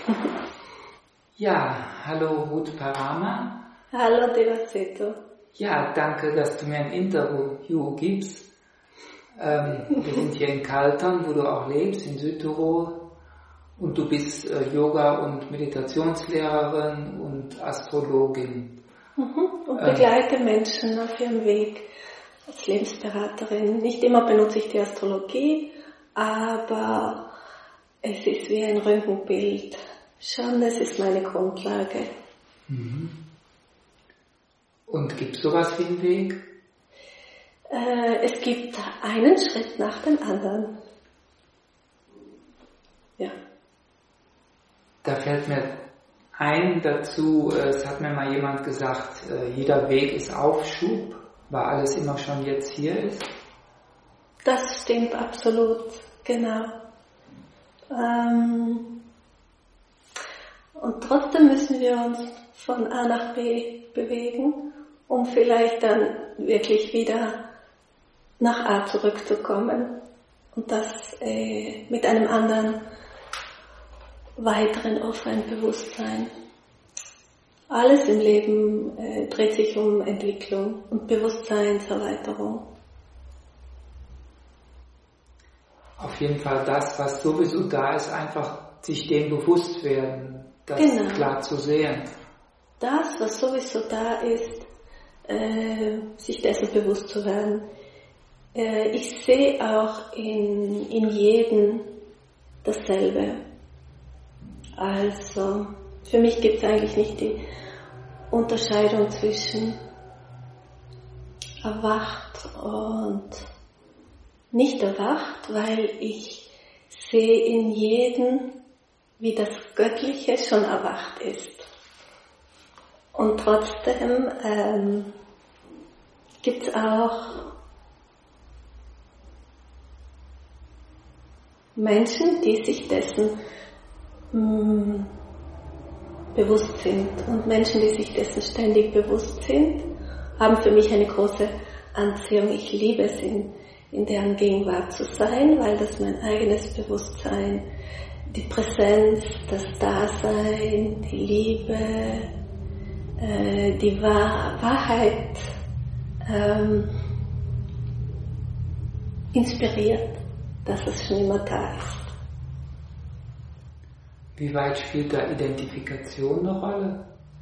Ja, hallo Ruth Parama. Hallo Devaceto. Ja, danke, dass du mir ein Interview gibst. Wir sind hier in Kaltern, wo du auch lebst, in Südtirol. Und du bist Yoga- und Meditationslehrerin und Astrologin. Und begleite Menschen auf ihrem Weg als Lebensberaterin. Nicht immer benutze ich die Astrologie, aber es ist wie ein Röntgenbild. Schon, es ist meine Grundlage. Und gibt es sowas wie einen Weg? Es gibt einen Schritt nach dem anderen. Ja. Da fällt mir ein dazu, es hat mir mal jemand gesagt, jeder Weg ist Aufschub, weil alles immer schon jetzt hier ist. Das stimmt absolut, genau. Und trotzdem müssen wir uns von A nach B bewegen, um vielleicht dann wirklich wieder nach A zurückzukommen und das mit einem anderen, weiteren, offenen Bewusstsein. Alles im Leben dreht sich um Entwicklung und Bewusstseinserweiterung. Auf jeden Fall das, was sowieso da ist, einfach sich dem bewusst werden, das klar zu sehen. Das, was sowieso da ist, sich dessen bewusst zu werden. Ich sehe auch in jedem dasselbe. Also, für mich gibt es eigentlich nicht die Unterscheidung zwischen erwacht und nicht erwacht, weil ich sehe in jedem, wie das Göttliche schon erwacht ist. Und trotzdem gibt es auch Menschen, die sich dessen bewusst sind. Und Menschen, die sich dessen ständig bewusst sind, haben für mich eine große Anziehung. Ich liebe es, in deren Gegenwart zu sein, weil das mein eigenes Bewusstsein, die Präsenz, das Dasein, die Liebe, die Wahrheit inspiriert, dass es schon immer da ist. Wie weit spielt da Identifikation eine Rolle?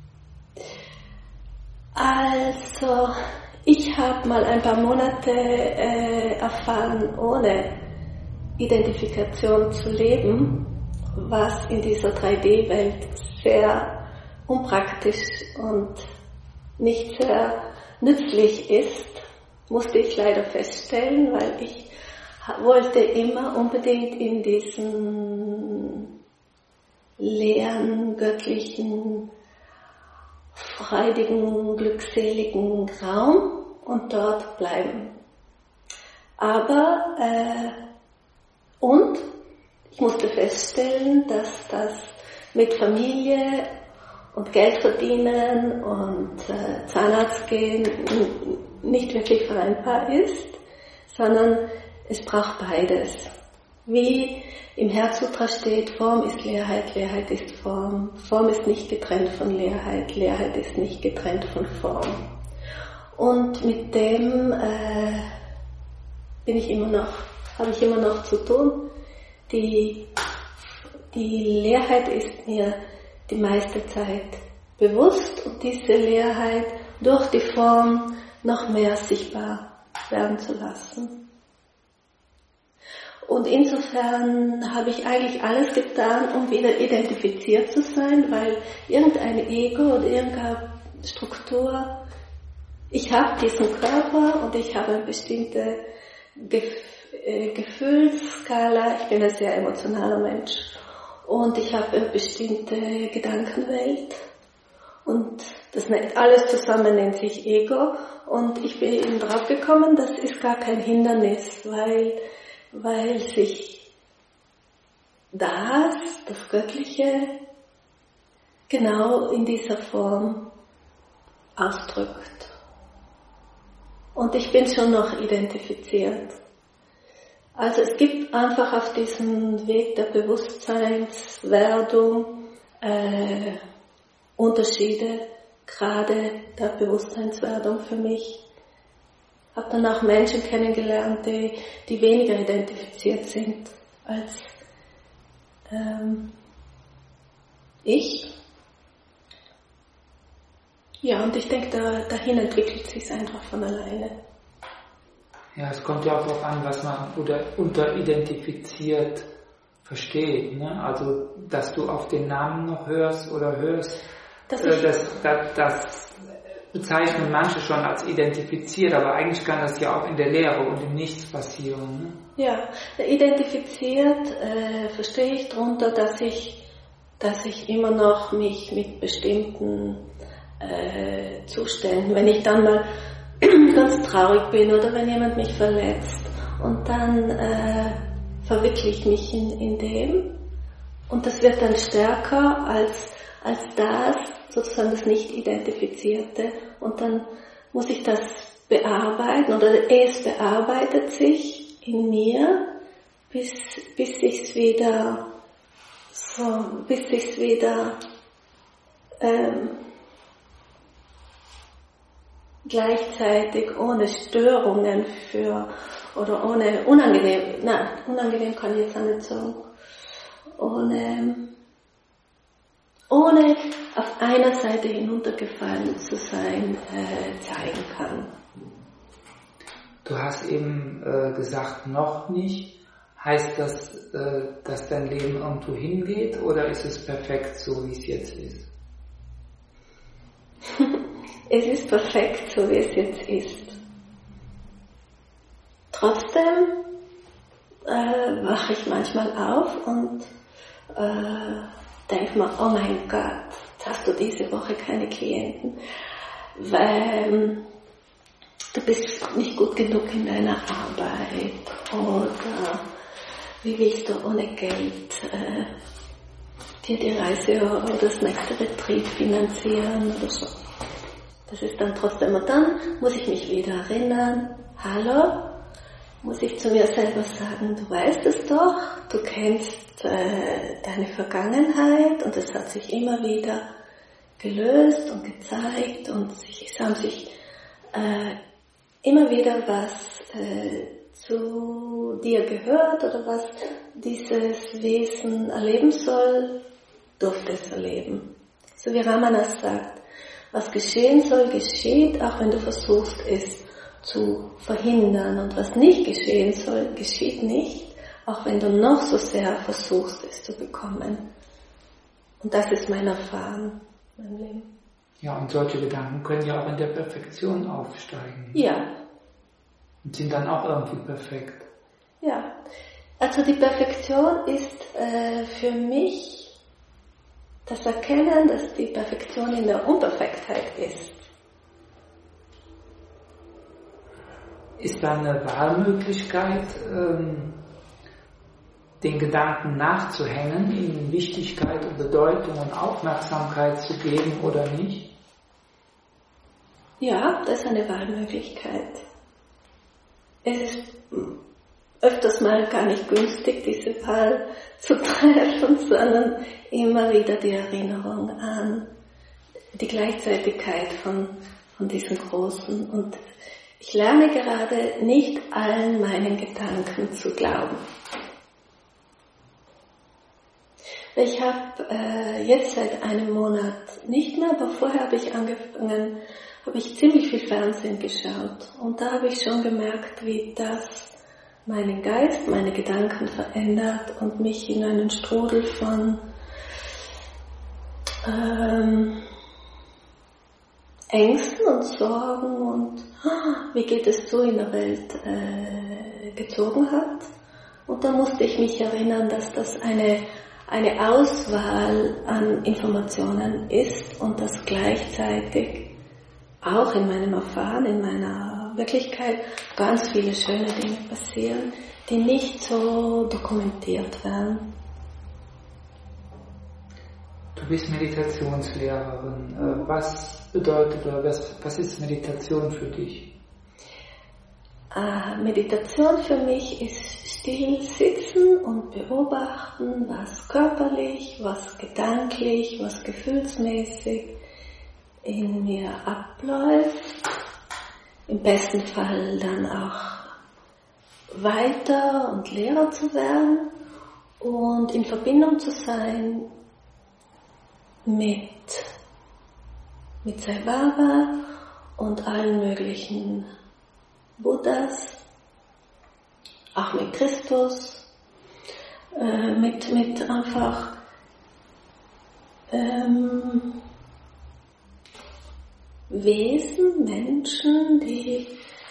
Also, ich habe mal ein paar Monate erfahren, ohne Identifikation zu leben, was in dieser 3D-Welt sehr unpraktisch und nicht sehr nützlich ist, musste ich leider feststellen, weil ich wollte immer unbedingt in diesen leeren, göttlichen, freudigen, glückseligen Raum und dort bleiben. Aber, und ich musste feststellen, dass das mit Familie und Geld verdienen und Zahnarzt gehen nicht wirklich vereinbar ist, sondern es braucht beides. Wie im Herzsutra steht, Form ist Leerheit, Leerheit ist Form. Form ist nicht getrennt von Leerheit, Leerheit ist nicht getrennt von Form. Und mit dem habe ich immer noch zu tun. Die Leerheit ist mir die meiste Zeit bewusst und diese Leerheit durch die Form noch mehr sichtbar werden zu lassen. Und insofern habe ich eigentlich alles getan, um wieder identifiziert zu sein, weil irgendein Ego oder irgendeine Struktur, ich habe diesen Körper und ich habe eine bestimmte Gefühlsskala, ich bin ein sehr emotionaler Mensch und ich habe eine bestimmte Gedankenwelt und das alles zusammen nennt sich Ego und ich bin eben drauf gekommen, das ist gar kein Hindernis, weil sich das Göttliche, genau in dieser Form ausdrückt. Und ich bin schon noch identifiziert. Also es gibt einfach auf diesem Weg der Bewusstseinswerdung Unterschiede, gerade der Bewusstseinswerdung für mich. Ich habe dann auch Menschen kennengelernt, die weniger identifiziert sind als ich. Ja, und ich denke, dahin entwickelt sich es einfach von alleine. Ja, es kommt ja auch darauf an, was man unter identifiziert versteht. Ne? Also, dass du auf den Namen noch hörst, das bezeichnen manche schon als identifiziert, aber eigentlich kann das ja auch in der Lehre und im Nichts passieren. Ne? Ja, identifiziert verstehe ich darunter, dass ich immer noch mich mit bestimmten Zuständen, wenn ich dann mal ganz traurig bin oder wenn jemand mich verletzt und dann verwickle ich mich in dem und das wird dann stärker als das, sozusagen das Nicht-Identifizierte, und dann muss ich das bearbeiten oder es bearbeitet sich in mir, bis sich's wieder gleichzeitig ohne Störungen oder ohne unangenehm kann ich jetzt auch nicht sagen, ohne auf einer Seite hinuntergefallen zu sein, zeigen kann. Du hast eben gesagt, noch nicht. Heißt das, dass dein Leben irgendwo hingeht, oder ist es perfekt so, wie es jetzt ist? Es ist perfekt, so wie es jetzt ist. Trotzdem wache ich manchmal auf und denke mir, oh mein Gott, jetzt hast du diese Woche keine Klienten, weil du bist nicht gut genug in deiner Arbeit, oder wie willst du ohne Geld dir die Reise oder das nächste Retreat finanzieren oder so. Das ist dann trotzdem, und dann muss ich mich wieder erinnern, hallo, muss ich zu mir selber sagen, du weißt es doch, du kennst deine Vergangenheit und es hat sich immer wieder gelöst und gezeigt und es haben sich immer wieder was zu dir gehört oder was dieses Wesen erleben soll, durfte es erleben. So wie Ramanas sagt, was geschehen soll, geschieht, auch wenn du versuchst, es zu verhindern. Und was nicht geschehen soll, geschieht nicht, auch wenn du noch so sehr versuchst, es zu bekommen. Und das ist mein Erfahren, mein Leben. Ja, und solche Gedanken können ja auch in der Perfektion aufsteigen. Ja. Und sind dann auch irgendwie perfekt. Ja, also die Perfektion ist für mich das Erkennen, dass die Perfektion in der Unperfektheit ist. Ist da eine Wahlmöglichkeit, den Gedanken nachzuhängen, ihnen Wichtigkeit und Bedeutung und Aufmerksamkeit zu geben oder nicht? Ja, das ist eine Wahlmöglichkeit. Es ist öfters mal gar nicht günstig, diese Wahl zu treffen, sondern immer wieder die Erinnerung an die Gleichzeitigkeit von diesem Großen. Und ich lerne gerade, nicht allen meinen Gedanken zu glauben. Ich habe jetzt seit einem Monat nicht mehr, aber vorher habe ich ziemlich viel Fernsehen geschaut. Und da habe ich schon gemerkt, wie das meinen Geist, meine Gedanken verändert und mich in einen Strudel von Ängsten und Sorgen und wie geht es so in der Welt gezogen hat. Und da musste ich mich erinnern, dass das eine Auswahl an Informationen ist und dass gleichzeitig auch in meinem Erfahren, in meiner Wirklichkeit ganz viele schöne Dinge passieren, die nicht so dokumentiert werden. Du bist Meditationslehrerin. Was bedeutet oder was ist Meditation für dich? Meditation für mich ist still sitzen und beobachten, was körperlich, was gedanklich, was gefühlsmäßig in mir abläuft. Im besten Fall dann auch weiter und leerer zu werden und in Verbindung zu sein mit Sai Baba und allen möglichen Buddhas, auch mit Christus, mit einfach Wesen, Menschen, die,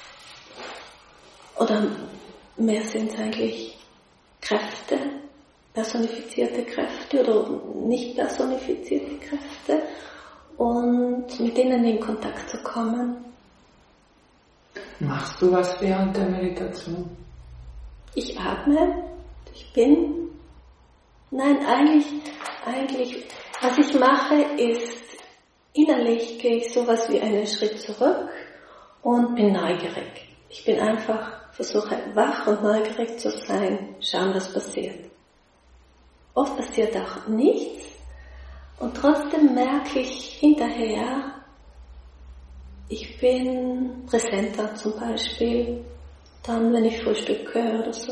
oder mehr sind es eigentlich Kräfte, personifizierte Kräfte oder nicht personifizierte Kräfte, und mit denen in Kontakt zu kommen. Machst du was während der Meditation? Ich atme, ich bin. Nein, eigentlich, was ich mache, ist, innerlich gehe ich sowas wie einen Schritt zurück und bin neugierig. Ich bin einfach, versuche wach und neugierig zu sein, schauen, was passiert. Oft passiert auch nichts und trotzdem merke ich hinterher, ich bin präsenter zum Beispiel, dann wenn ich frühstücke oder so.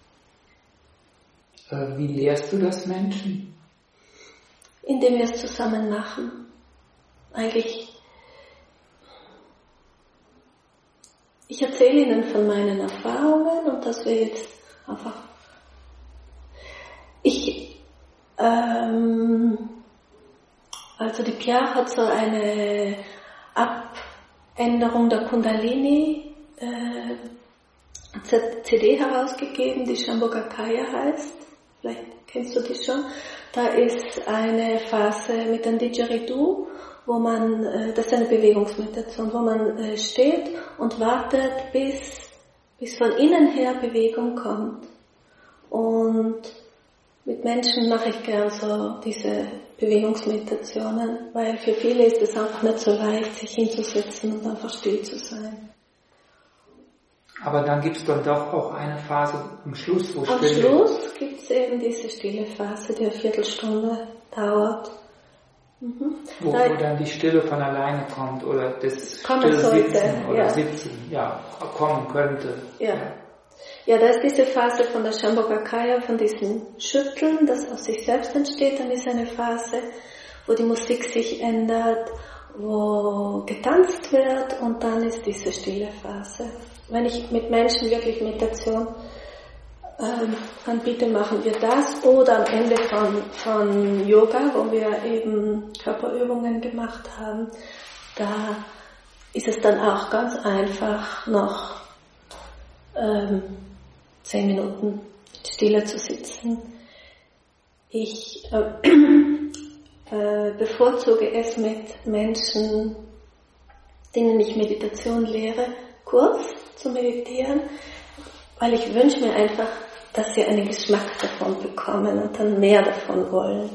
Wie lehrst du das Menschen? Indem wir es zusammen machen. Eigentlich, ich erzähle Ihnen von meinen Erfahrungen und dass wir jetzt einfach, also die Pia hat so eine Abänderung der Kundalini CD herausgegeben, die Shambhogakaya heißt, vielleicht kennst du die schon. Da ist eine Phase mit einem Didgeridoo, wo man, das ist eine Bewegungsmeditation, wo man steht und wartet, bis von innen her Bewegung kommt. Und mit Menschen mache ich gern so diese Bewegungsmeditationen, weil für viele ist es einfach nicht so leicht, sich hinzusetzen und einfach still zu sein. Aber dann gibt es dann doch auch eine Phase am Schluss, wo Am Schluss gibt es eben diese stille Phase, die eine Viertelstunde dauert. Wo dann die Stille von alleine kommt oder das stille Sitzen oder Sitzen, kommen könnte. Ja, da ist diese Phase von der Shambhogakaya, von diesem Schütteln, das aus sich selbst entsteht. Dann ist eine Phase, wo die Musik sich ändert, wo getanzt wird, und dann ist diese stille Phase. Wenn ich mit Menschen wirklich Meditation anbiete, machen wir das. Oder am Ende von Yoga, wo wir eben Körperübungen gemacht haben, da ist es dann auch ganz einfach, noch 10 Minuten stille zu sitzen. Ich bevorzuge es mit Menschen, denen ich Meditation lehre, kurz zu meditieren, weil ich wünsche mir einfach, dass sie einen Geschmack davon bekommen und dann mehr davon wollen.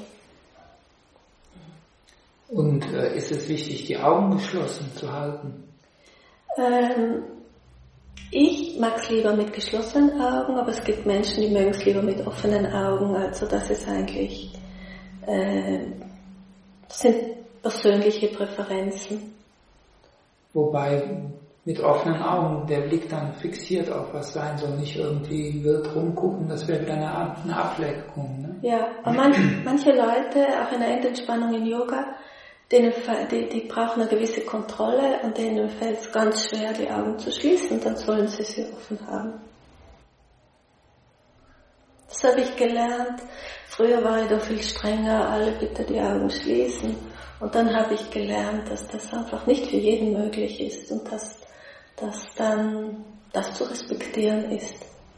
Und ist es wichtig, die Augen geschlossen zu halten? Ich mag es lieber mit geschlossenen Augen, aber es gibt Menschen, die mögen es lieber mit offenen Augen. Also das ist eigentlich, das sind persönliche Präferenzen. Wobei mit offenen Augen der Blick dann fixiert auf was sein soll, nicht irgendwie wild rumgucken, das wäre wieder eine Ablenkung. Ne? Ja, aber manche Leute, auch in der Endentspannung in Yoga, die brauchen eine gewisse Kontrolle und denen fällt es ganz schwer, die Augen zu schließen, dann sollen sie offen haben. Das habe ich gelernt. Früher war ich da viel strenger, alle bitte die Augen schließen. Und dann habe ich gelernt, dass das einfach nicht für jeden möglich ist und dass dann das zu respektieren ist.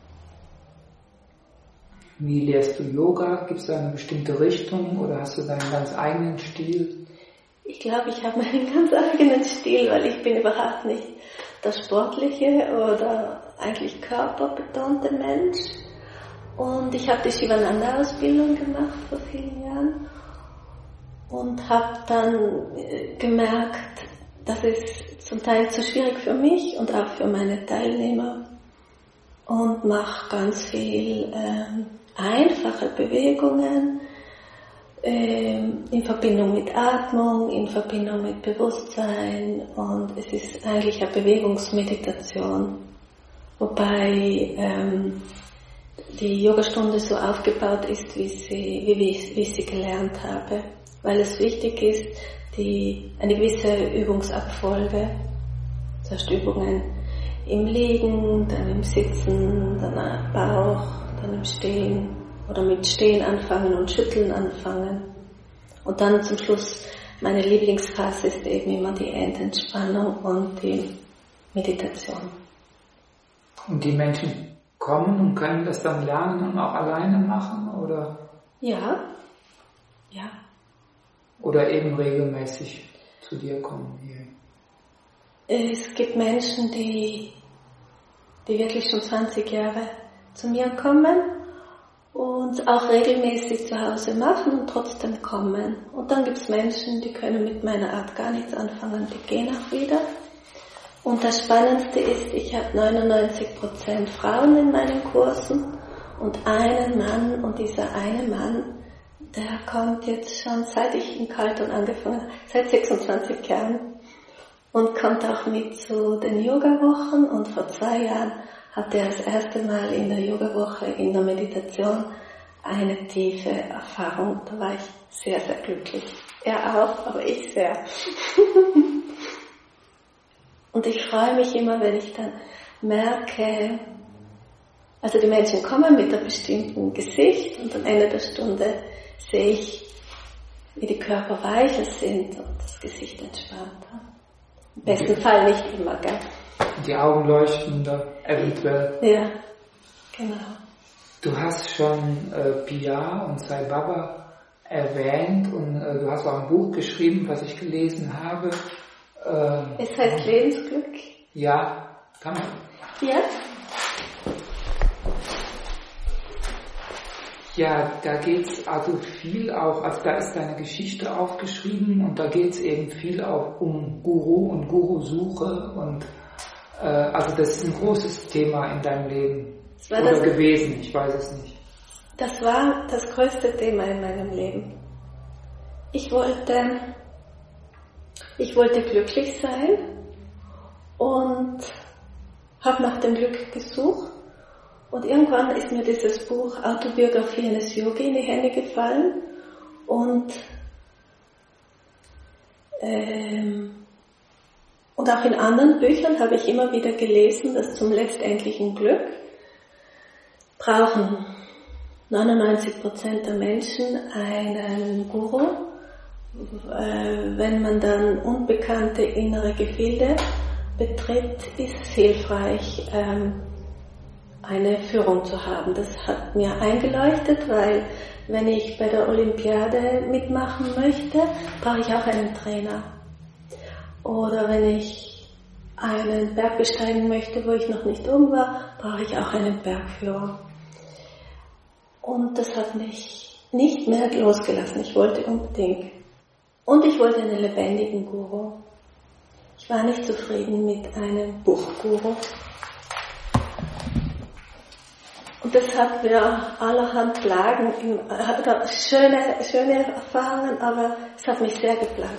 Wie lehrst du Yoga? Gibt es da eine bestimmte Richtung oder hast du deinen ganz eigenen Stil? Ich glaube, ich habe meinen ganz eigenen Stil, weil ich bin überhaupt nicht der sportliche oder eigentlich körperbetonte Mensch. Und ich habe die Shivananda-Ausbildung gemacht vor vielen Jahren und habe dann gemerkt, dass es zum Teil zu schwierig für mich und auch für meine Teilnehmer und mache ganz viel einfache Bewegungen in Verbindung mit Atmung, in Verbindung mit Bewusstsein, und es ist eigentlich eine Bewegungsmeditation, wobei die Yogastunde so aufgebaut ist, wie ich sie gelernt habe, weil es wichtig ist, eine gewisse Übungsabfolge, zuerst Übungen im Liegen, dann im Sitzen, dann am Bauch, dann im Stehen oder mit Stehen anfangen und Schütteln anfangen. Und dann zum Schluss, meine Lieblingsphase ist eben immer die Endentspannung und die Meditation. Und die Menschen kommen und können das dann lernen und auch alleine machen, oder? Ja. Oder eben regelmäßig zu dir kommen hier? Es gibt Menschen, die wirklich schon 20 Jahre zu mir kommen und auch regelmäßig zu Hause machen und trotzdem kommen. Und dann gibt es Menschen, die können mit meiner Art gar nichts anfangen, die gehen auch wieder. Und das Spannendste ist, ich habe 99% Frauen in meinen Kursen und einen Mann, und dieser eine Mann, der kommt jetzt schon, seit ich in Kalton angefangen habe, seit 26 Jahren, und kommt auch mit zu den Yoga-Wochen, und vor 2 Jahren hatte er das erste Mal in der Yoga-Woche, in der Meditation, eine tiefe Erfahrung. Da war ich sehr, sehr glücklich. Er auch, aber ich sehr. Und ich freue mich immer, wenn ich dann merke, also die Menschen kommen mit einem bestimmten Gesicht, und am Ende der Stunde sehe ich, wie die Körper weicher sind und das Gesicht entspannter. Im besten Fall nicht immer, gell? Die Augen leuchten da eventuell. Ja, genau. Du hast schon Pia und Sai Baba erwähnt, und du hast auch ein Buch geschrieben, was ich gelesen habe. Es heißt Lebensglück. Ja, kann man. Ja? Ja, da geht's also viel auch, also da ist deine Geschichte aufgeschrieben, und da geht's eben viel auch um Guru und Guru-Suche, und also das ist ein großes Thema in deinem Leben. Oder gewesen, ich weiß es nicht. Das war das größte Thema in meinem Leben. Ich wollte glücklich sein und habe nach dem Glück gesucht. Und irgendwann ist mir dieses Buch Autobiografie eines Yogi in die Hände gefallen, und auch in anderen Büchern habe ich immer wieder gelesen, dass zum letztendlichen Glück brauchen 99% der Menschen einen Guru. Wenn man dann unbekannte innere Gefilde betritt, ist es hilfreich, eine Führung zu haben. Das hat mir eingeleuchtet, weil wenn ich bei der Olympiade mitmachen möchte, brauche ich auch einen Trainer. Oder wenn ich einen Berg besteigen möchte, wo ich noch nicht oben war, brauche ich auch einen Bergführer. Und das hat mich nicht mehr losgelassen. Ich wollte unbedingt. Und ich wollte einen lebendigen Guru. Ich war nicht zufrieden mit einem Buchguru. Und das hat mir allerhand Plagen, schöne Erfahrungen, aber es hat mich sehr geplagt.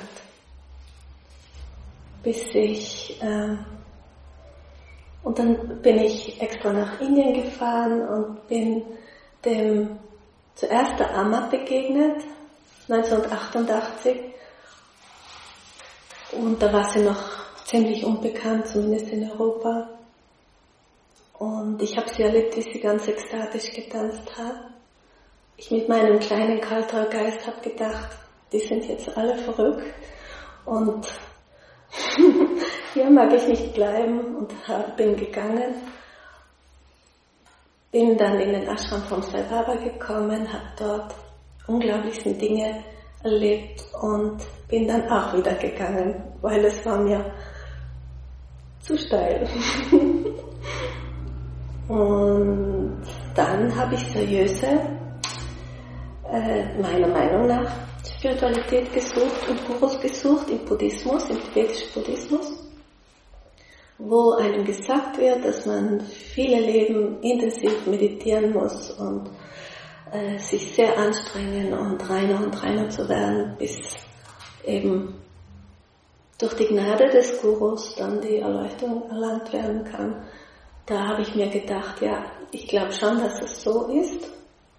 Und dann bin ich extra nach Indien gefahren und bin zuerst der Amma begegnet, 1988. Und da war sie noch ziemlich unbekannt, zumindest in Europa. Und ich habe sie erlebt, wie sie ganz ekstatisch getanzt hat. Ich mit meinem kleinen Kaltaugeist habe gedacht, die sind jetzt alle verrückt. Und hier mag ich nicht bleiben, und bin gegangen. Bin dann in den Ashram von Sai Baba gekommen, habe dort unglaublichste Dinge erlebt und bin dann auch wieder gegangen, weil es war mir zu steil. Und dann habe ich seriöse, meiner Meinung nach, Spiritualität gesucht und Gurus gesucht im Buddhismus, im tibetischen Buddhismus. wo einem gesagt wird, dass man viele Leben intensiv meditieren muss und sich sehr anstrengen und reiner zu werden, bis eben durch die Gnade des Gurus dann die Erleuchtung erlangt werden kann. Da habe ich mir gedacht, ja, ich glaube schon, dass es so ist.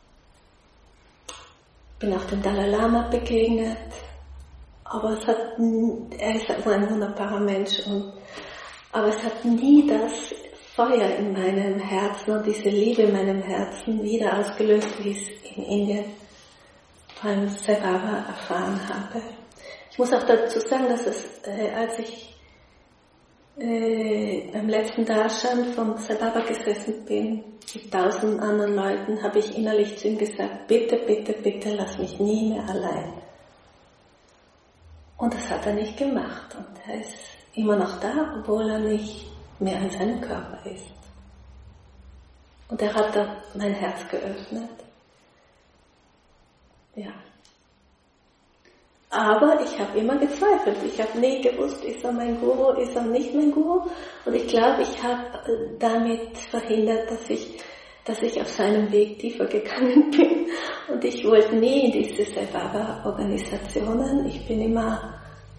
Bin auch dem Dalai Lama begegnet, aber er ist ein wunderbarer Mensch, aber es hat nie das Feuer in meinem Herzen und diese Liebe in meinem Herzen wieder ausgelöst, wie ich es in Indien beim Sai Baba erfahren habe. Ich muss auch dazu sagen, dass als ich beim letzten Darshan vom Sai Baba gesessen bin, mit 1000 anderen Leuten, habe ich innerlich zu ihm gesagt, bitte, bitte, bitte, lass mich nie mehr allein. Und das hat er nicht gemacht. Und er ist immer noch da, obwohl er nicht mehr in seinem Körper ist. Und er hat da mein Herz geöffnet. Ja. Aber ich habe immer gezweifelt. Ich habe nie gewusst, ist er mein Guru, ist er nicht mein Guru. Und ich glaube, ich habe damit verhindert, dass ich auf seinem Weg tiefer gegangen bin. Und ich wollte nie in diese Sai Baba-Organisationen. Ich bin immer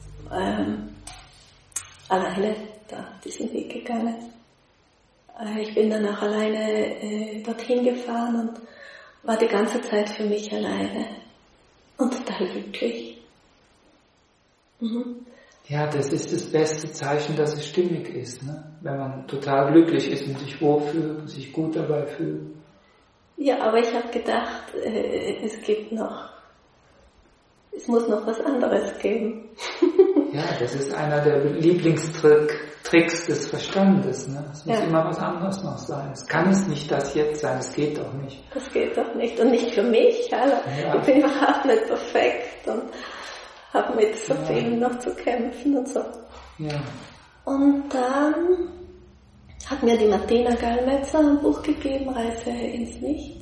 alleine diesen Weg gegangen. Ich bin dann auch alleine dorthin gefahren und war die ganze Zeit für mich alleine. Und total glücklich. Mhm. Ja, das ist das beste Zeichen, dass es stimmig ist, ne? Wenn man total glücklich ist und sich wohlfühlt und sich gut dabei fühlt. Ja, aber ich habe gedacht, es muss noch was anderes geben. Ja, das ist einer der Lieblingstricks des Verstandes, ne? Es muss immer was anderes noch sein. Es kann es nicht das jetzt sein, es geht doch nicht. Das geht doch nicht und nicht für mich, ja. Ich bin überhaupt nicht perfekt und habe mit so vielen noch zu kämpfen und so. Ja. Und dann hat mir die Martina Gallmetzer ein Buch gegeben, Reise ins Nichts.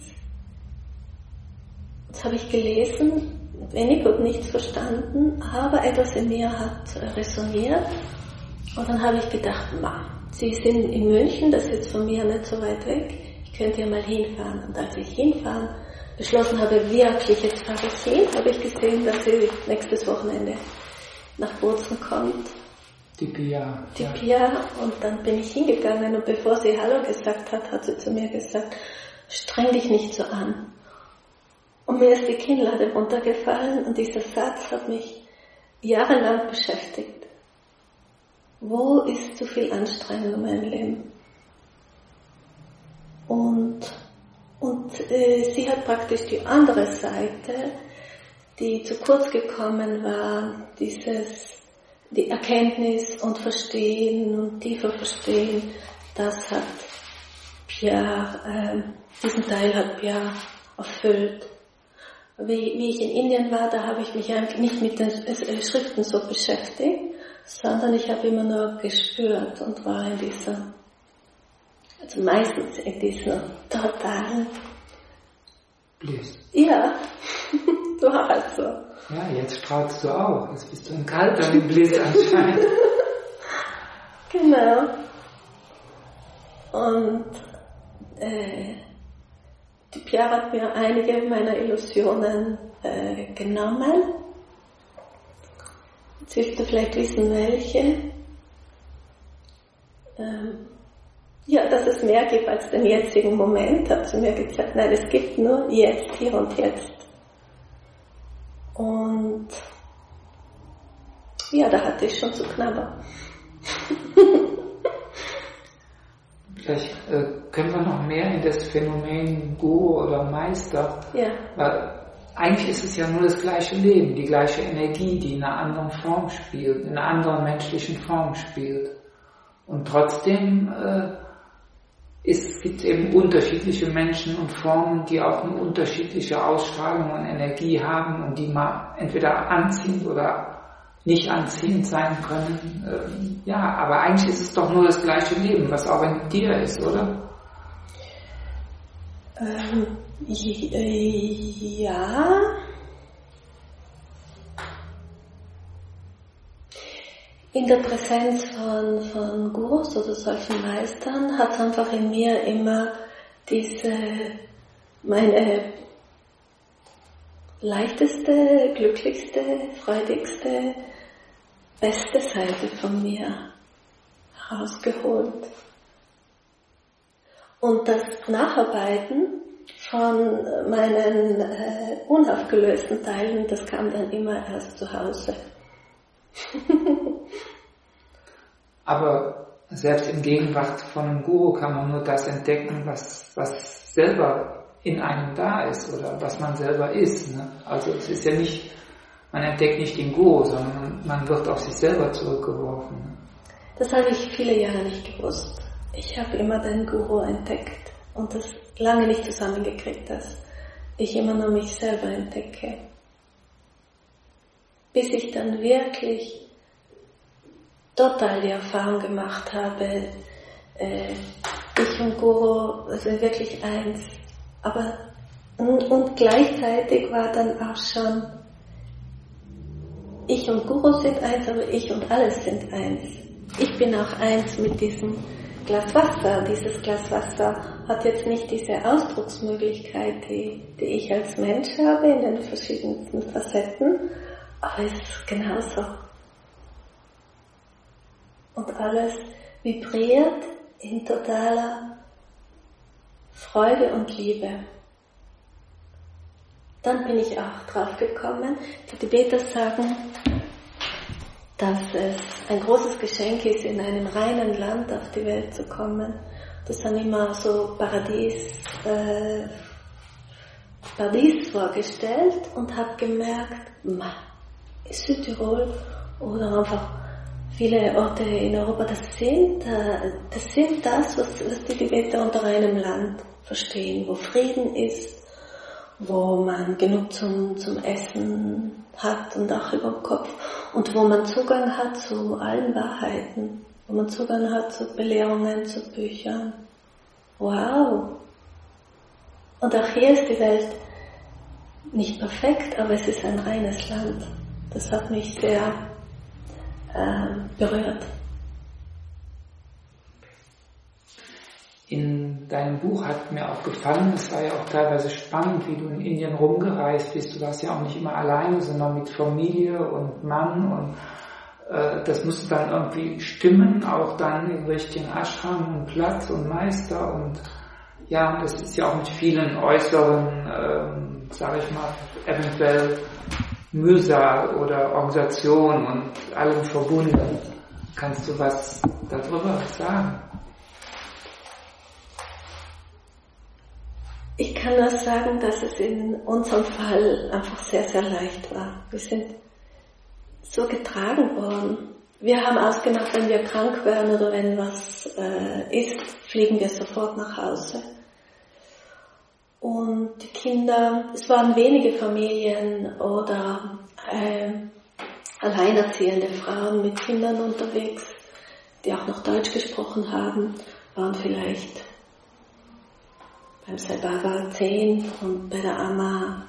Das habe ich gelesen, wenig und nichts verstanden, aber etwas in mir hat resoniert. Und dann habe ich gedacht, Sie sind in München, das ist jetzt von mir nicht so weit weg, ich könnte ja mal hinfahren. Und als ich beschlossen habe, wirklich, jetzt fahre ich hin, habe ich gesehen, dass sie nächstes Wochenende nach Bozen kommt. Die Pia. Und dann bin ich hingegangen und bevor sie Hallo gesagt hat, hat sie zu mir gesagt, streng dich nicht so an. Und mir ist die Kinnlade runtergefallen und dieser Satz hat mich jahrelang beschäftigt. Wo ist zu viel Anstrengung in meinem Leben? Und sie hat praktisch die andere Seite, die zu kurz gekommen war, die Erkenntnis und Verstehen und tiefer Verstehen, das hat Pierre, diesen Teil hat Pierre erfüllt. Wie ich in Indien war, da habe ich mich eigentlich nicht mit den Schriften so beschäftigt, sondern ich habe immer nur gespürt und war meistens in dieser totalen Bliss. Ja, du hast so. Ja, jetzt strahlst du auch. Jetzt bist du in kaltem Bliss anscheinend. Genau. Und die Pierre hat mir einige meiner Illusionen genommen. Jetzt willst du vielleicht wissen, welche. Dass es mehr gibt als den jetzigen Moment, hat sie mir gesagt. Nein, es gibt nur jetzt, hier und jetzt. Und ja, da hatte ich schon zu knabbern. Vielleicht können wir noch mehr in das Phänomen Guru oder Meister. Ja. Weil eigentlich ist es ja nur das gleiche Leben, die gleiche Energie, die in einer anderen Form spielt, in einer anderen menschlichen Form spielt. Und trotzdem gibt es eben unterschiedliche Menschen und Formen, die auch eine unterschiedliche Ausstrahlung und Energie haben und die mal entweder anziehend oder nicht anziehend sein können. Aber eigentlich ist es doch nur das gleiche Leben, was auch in dir ist, oder? in der Präsenz von Gurus oder solchen Meistern hat es einfach in mir immer meine leichteste, glücklichste, freudigste, beste Seite von mir herausgeholt. Und das Nacharbeiten von meinen unaufgelösten Teilen, das kam dann immer erst zu Hause. Aber selbst in Gegenwart von einem Guru kann man nur das entdecken, was selber in einem da ist oder was man selber ist. Ne? Also es ist ja nicht, man entdeckt nicht den Guru, sondern man wird auf sich selber zurückgeworfen. Ne? Das habe ich viele Jahre nicht gewusst. Ich habe immer den Guru entdeckt und das lange nicht zusammengekriegt, dass ich immer nur mich selber entdecke. Bis ich dann wirklich total die Erfahrung gemacht habe, ich und Guru sind wirklich eins. Aber und gleichzeitig war dann auch schon, ich und Guru sind eins, aber ich und alles sind eins. Ich bin auch eins mit diesem Glas Wasser. Dieses Glas Wasser hat jetzt nicht diese Ausdrucksmöglichkeit, die ich als Mensch habe in den verschiedensten Facetten, aber es ist genauso. Und alles vibriert in totaler Freude und Liebe. Dann bin ich auch drauf gekommen, die Tibeter sagen, dass es ein großes Geschenk ist, in einem reinen Land auf die Welt zu kommen. Das haben immer so Paradies vorgestellt und habe gemerkt, Südtirol oder einfach viele Orte in Europa, das sind das, was die Tibeter unter einem Land verstehen, wo Frieden ist, wo man genug zum Essen hat und auch über den Kopf und wo man Zugang hat zu allen Wahrheiten, wo man Zugang hat zu Belehrungen, zu Büchern. Wow! Und auch hier ist die Welt nicht perfekt, aber es ist ein reines Land. Das hat mich sehr berührt. In deinem Buch hat mir auch gefallen, es war ja auch teilweise spannend, wie du in Indien rumgereist bist. Du warst ja auch nicht immer alleine, sondern mit Familie und Mann und das musste dann irgendwie stimmen, auch dann in Richtung Ashram und Platz und Meister und ja, das ist ja auch mit vielen äußeren, sage ich mal, eventuell Mühsal oder Organisation und allem verbunden. Kannst du was darüber sagen? Ich kann nur sagen, dass es in unserem Fall einfach sehr, sehr leicht war. Wir sind so getragen worden. Wir haben ausgemacht, wenn wir krank werden oder wenn was ist, fliegen wir sofort nach Hause. Und die Kinder, es waren wenige Familien oder alleinerziehende Frauen mit Kindern unterwegs, die auch noch Deutsch gesprochen haben, waren vielleicht beim Sai Baba 10 und bei der Amma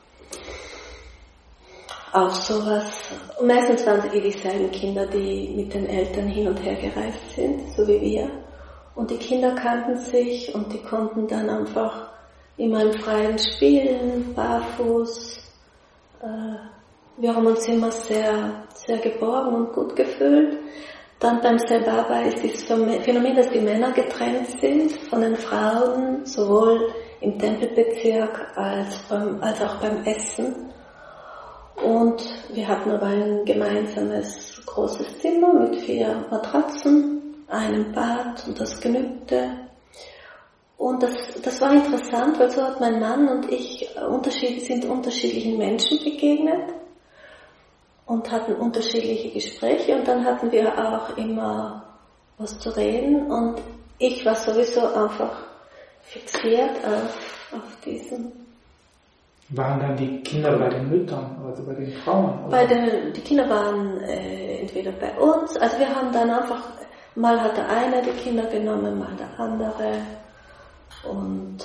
auch sowas. Und meistens waren es dieselben Kinder, die mit den Eltern hin und her gereist sind, so wie wir. Und die Kinder kannten sich und die konnten dann einfach immer im Freien spielen, barfuß. Wir haben uns immer sehr, sehr geborgen und gut gefühlt. Dann beim Sai Baba ist dieses Phänomen, dass die Männer getrennt sind von den Frauen, sowohl im Tempelbezirk als auch beim Essen. Und wir hatten aber ein gemeinsames großes Zimmer mit 4 Matratzen, einem Bad und das genügte. Und das war interessant, weil so hat mein Mann und ich sind unterschiedlichen Menschen begegnet und hatten unterschiedliche Gespräche und dann hatten wir auch immer was zu reden und ich war sowieso einfach fixiert auf diesen. Waren dann die Kinder bei den Müttern, also bei den Frauen? Oder? Die Kinder waren entweder bei uns, also wir haben dann einfach, mal hat der eine die Kinder genommen, mal der andere und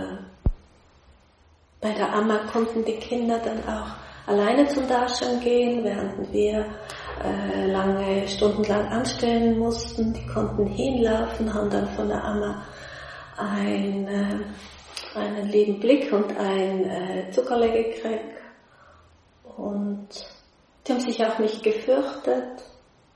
bei der Amma konnten die Kinder dann auch alleine zum Darshan gehen, während wir stundenlang anstellen mussten. Die konnten hinlaufen, haben dann von der Amma einen lieben Blick und ein Zuckerle gekriegt. Und die haben sich auch nicht gefürchtet.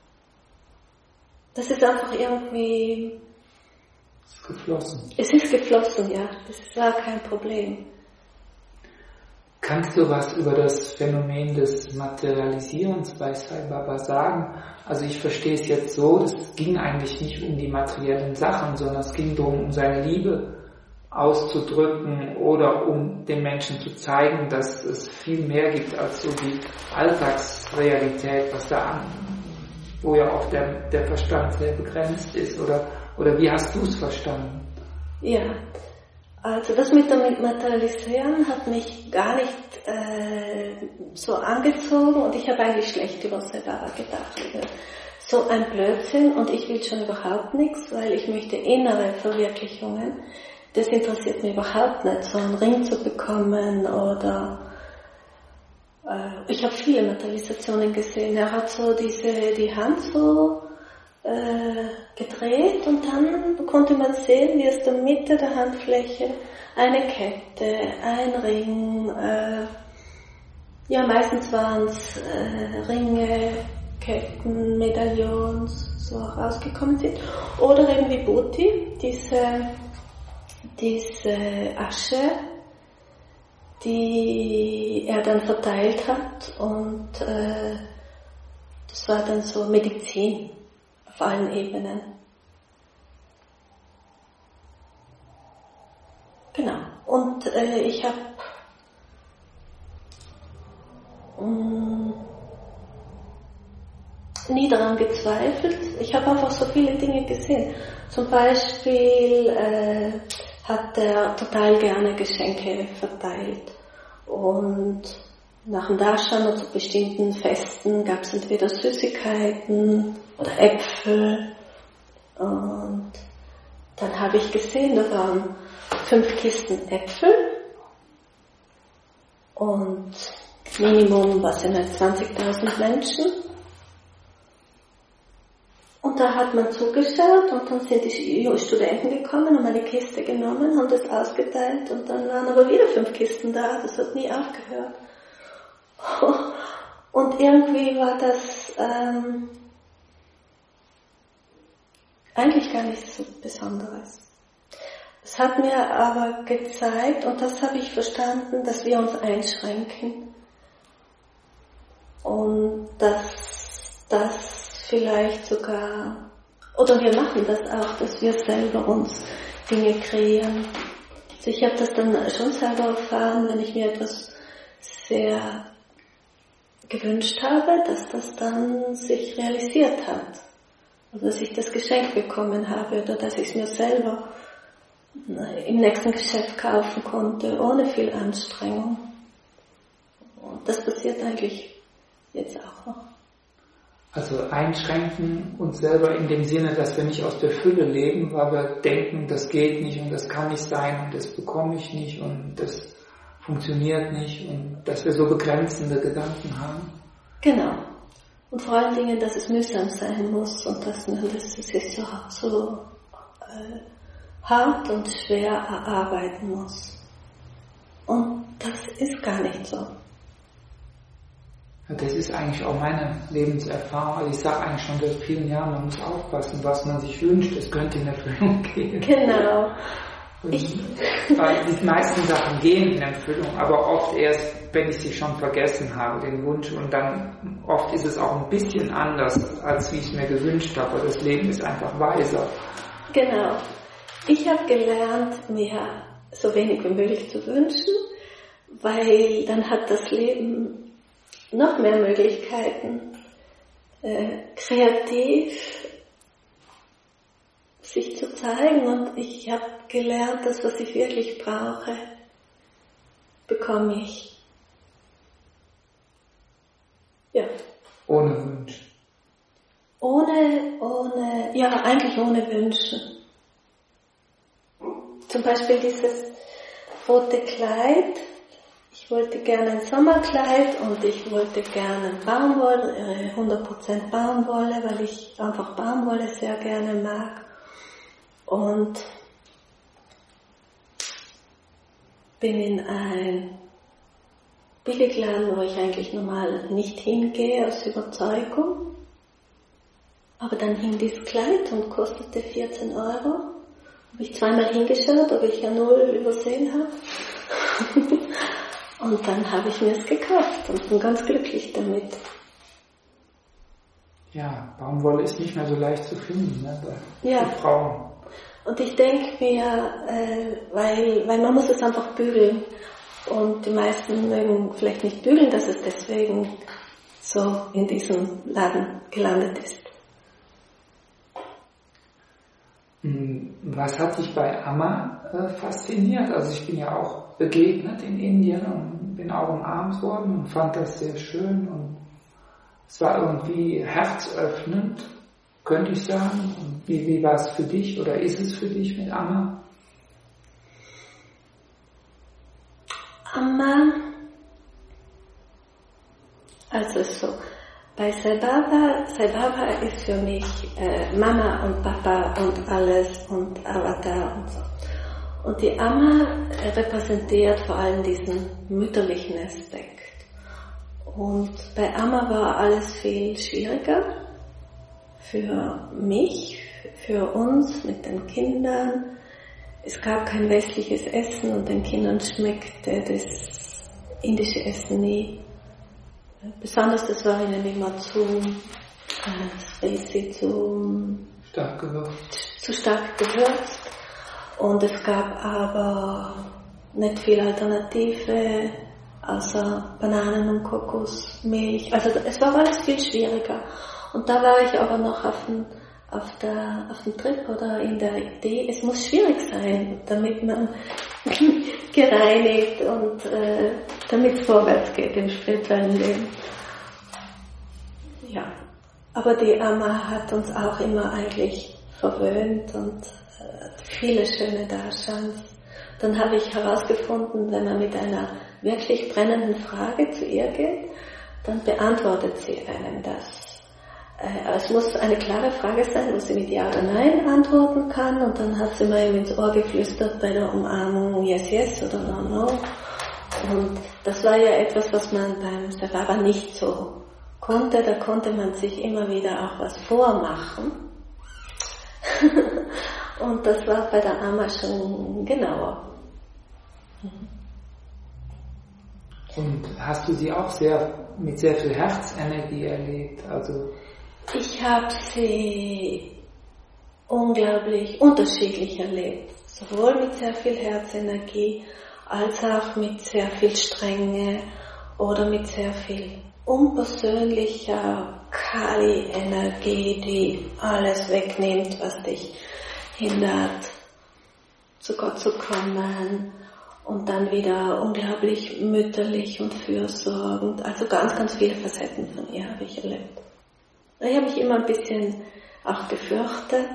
Das ist einfach irgendwie... Es ist geflossen. Es ist geflossen, ja. Das war kein Problem. Kannst du was über das Phänomen des Materialisierens bei Sai Baba sagen? Also ich verstehe es jetzt so, es ging eigentlich nicht um die materiellen Sachen, sondern es ging darum, um seine Liebe auszudrücken oder um den Menschen zu zeigen, dass es viel mehr gibt als so die Alltagsrealität, wo ja auch der Verstand sehr begrenzt ist. Oder wie hast du es verstanden? Ja, also das mit dem Materialisieren hat mich gar nicht so angezogen und ich habe eigentlich schlecht über Sai Baba gedacht. So ein Blödsinn und ich will schon überhaupt nichts, weil ich möchte innere Verwirklichungen. Das interessiert mich überhaupt nicht, so einen Ring zu bekommen oder ich habe viele Materialisationen gesehen. Er hat so die Hand so gedreht und dann konnte man sehen, wie aus der Mitte der Handfläche eine Kette, ein Ring, meistens waren es Ringe, Ketten, Medaillons, so rausgekommen sind. Oder eben wie Bhuti, diese Asche, die er dann verteilt hat und das war dann so Medizin auf allen Ebenen. Genau. Und ich habe nie daran gezweifelt. Ich habe einfach so viele Dinge gesehen. Zum Beispiel hat er total gerne Geschenke verteilt. Und nach dem Darshan und zu bestimmten Festen gab es entweder Süßigkeiten oder Äpfel. Und dann habe ich gesehen, da waren 5 Kisten Äpfel und Minimum, was sind 20.000 Menschen. Und da hat man zugeschaut und dann sind die Studenten gekommen, haben eine Kiste genommen, haben das ausgeteilt und dann waren aber wieder 5 Kisten da, das hat nie aufgehört. Und irgendwie war das eigentlich gar nichts so Besonderes. Es hat mir aber gezeigt, und das habe ich verstanden, dass wir uns einschränken und dass das vielleicht sogar, oder wir machen das auch, dass wir selber uns Dinge kreieren. Also ich habe das dann schon selber erfahren, wenn ich mir etwas sehr gewünscht habe, dass das dann sich realisiert hat. Oder dass ich das Geschenk bekommen habe oder dass ich es mir selber im nächsten Geschäft kaufen konnte, ohne viel Anstrengung. Und das passiert eigentlich jetzt auch noch. Also einschränken uns selber in dem Sinne, dass wir nicht aus der Fülle leben, weil wir denken, das geht nicht und das kann nicht sein und das bekomme ich nicht und das funktioniert nicht und dass wir so begrenzende Gedanken haben. Genau. Und vor allen Dingen, dass es mühsam sein muss und dass man das sich so hart und schwer erarbeiten muss. Und das ist gar nicht so. Das ist eigentlich auch meine Lebenserfahrung. Also ich sage eigentlich schon seit vielen Jahren, man muss aufpassen, was man sich wünscht, es könnte in Erfüllung gehen. Genau. Weil die meisten Sachen gehen in Erfüllung, aber oft erst, wenn ich sie schon vergessen habe, den Wunsch. Und dann oft ist es auch ein bisschen anders, als wie ich es mir gewünscht habe. Aber das Leben ist einfach weiser. Genau. Ich habe gelernt, mir so wenig wie möglich zu wünschen, weil dann hat das Leben noch mehr Möglichkeiten, kreativ sich zu zeigen. Und ich habe gelernt, das, was ich wirklich brauche, bekomme ich. Ja. Ohne Wunsch. Eigentlich ohne Wünschen. Zum Beispiel dieses rote Kleid. Ich Ich wollte gerne ein Sommerkleid und ich wollte gerne Baumwolle, 100% Baumwolle, weil ich einfach Baumwolle sehr gerne mag. Und bin in ein Billigladen, wo ich eigentlich normal nicht hingehe aus Überzeugung. Aber dann hing dieses Kleid und kostete 14 €. Habe ich zweimal hingeschaut, ob ich ja 0 übersehen habe. Und dann habe ich mir es gekauft und bin ganz glücklich damit. Ja, Baumwolle ist nicht mehr so leicht zu finden, ne, bei Frauen. Und ich denke mir, weil man muss es einfach bügeln. Und die meisten mögen vielleicht nicht bügeln, dass es deswegen so in diesem Laden gelandet ist. Was hat dich bei Amma fasziniert? Also ich bin ja auch begegnet in Indien und bin auch umarmt worden und fand das sehr schön und es war irgendwie herzöffnend, könnte ich sagen. Und wie war es für dich oder ist es für dich mit Amma? Amma, also so, bei Sai Baba ist für mich Mama und Papa und alles und Avatar und so. Und die Amma repräsentiert vor allem diesen mütterlichen Aspekt. Und bei Amma war alles viel schwieriger für mich, für uns mit den Kindern. Es gab kein westliches Essen und den Kindern schmeckte das indische Essen nie. Besonders das war ihnen immer zu stark gewürzt. Zu stark gewürzt. Und es gab aber nicht viel Alternative, außer Bananen und Kokosmilch. Also es war alles viel schwieriger. Und da war ich aber noch auf dem Trip oder in der Idee, es muss schwierig sein, damit man gereinigt und damit es vorwärts geht im spirituellen Leben. Ja, aber die Amma hat uns auch immer eigentlich verwöhnt und viele schöne Darshans. Dann habe ich herausgefunden, wenn man mit einer wirklich brennenden Frage zu ihr geht, dann beantwortet sie einem das. Es muss eine klare Frage sein, wo sie mit Ja oder Nein antworten kann, und dann hat sie mir ins Ohr geflüstert bei der Umarmung Yes, Yes oder No, No. Und das war ja etwas, was man beim Sai Baba nicht so konnte. Da konnte man sich immer wieder auch was vormachen. Und das war bei der Amma schon genauer. Und hast du sie auch mit sehr viel Herzenergie erlebt? Also ich habe sie unglaublich unterschiedlich erlebt. Sowohl mit sehr viel Herzenergie, als auch mit sehr viel Strenge oder mit sehr viel unpersönlicher Kali-Energie, die alles wegnimmt, was dich hindert, zu Gott zu kommen. Und dann wieder unglaublich mütterlich und fürsorgend. Also ganz, ganz viele Facetten von ihr habe ich erlebt. Ich habe mich immer ein bisschen auch gefürchtet,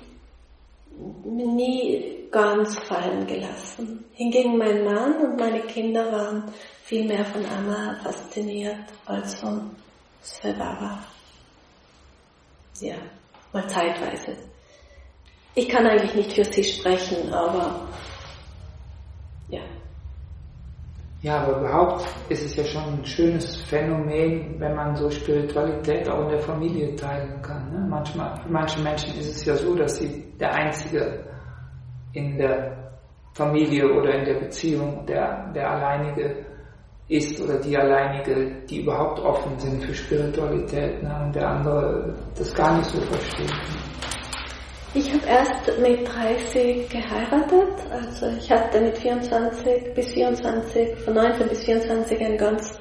nie ganz fallen gelassen. Hingegen mein Mann und meine Kinder waren viel mehr von Amma fasziniert als von Sai Baba. Ja, mal zeitweise. Ich kann eigentlich nicht für sie sprechen, aber ja. Ja, aber überhaupt ist es ja schon ein schönes Phänomen, wenn man so Spiritualität auch in der Familie teilen kann. Ne? Manchmal, für manche Menschen ist es ja so, dass sie der Einzige in der Familie oder in der Beziehung, der Alleinige ist oder die Alleinige, die überhaupt offen sind für Spiritualität, ne? Und der andere das gar nicht so versteht. Ich habe erst mit 30 geheiratet, also ich hatte mit 24 bis 24, von 19 bis 24 eine ganz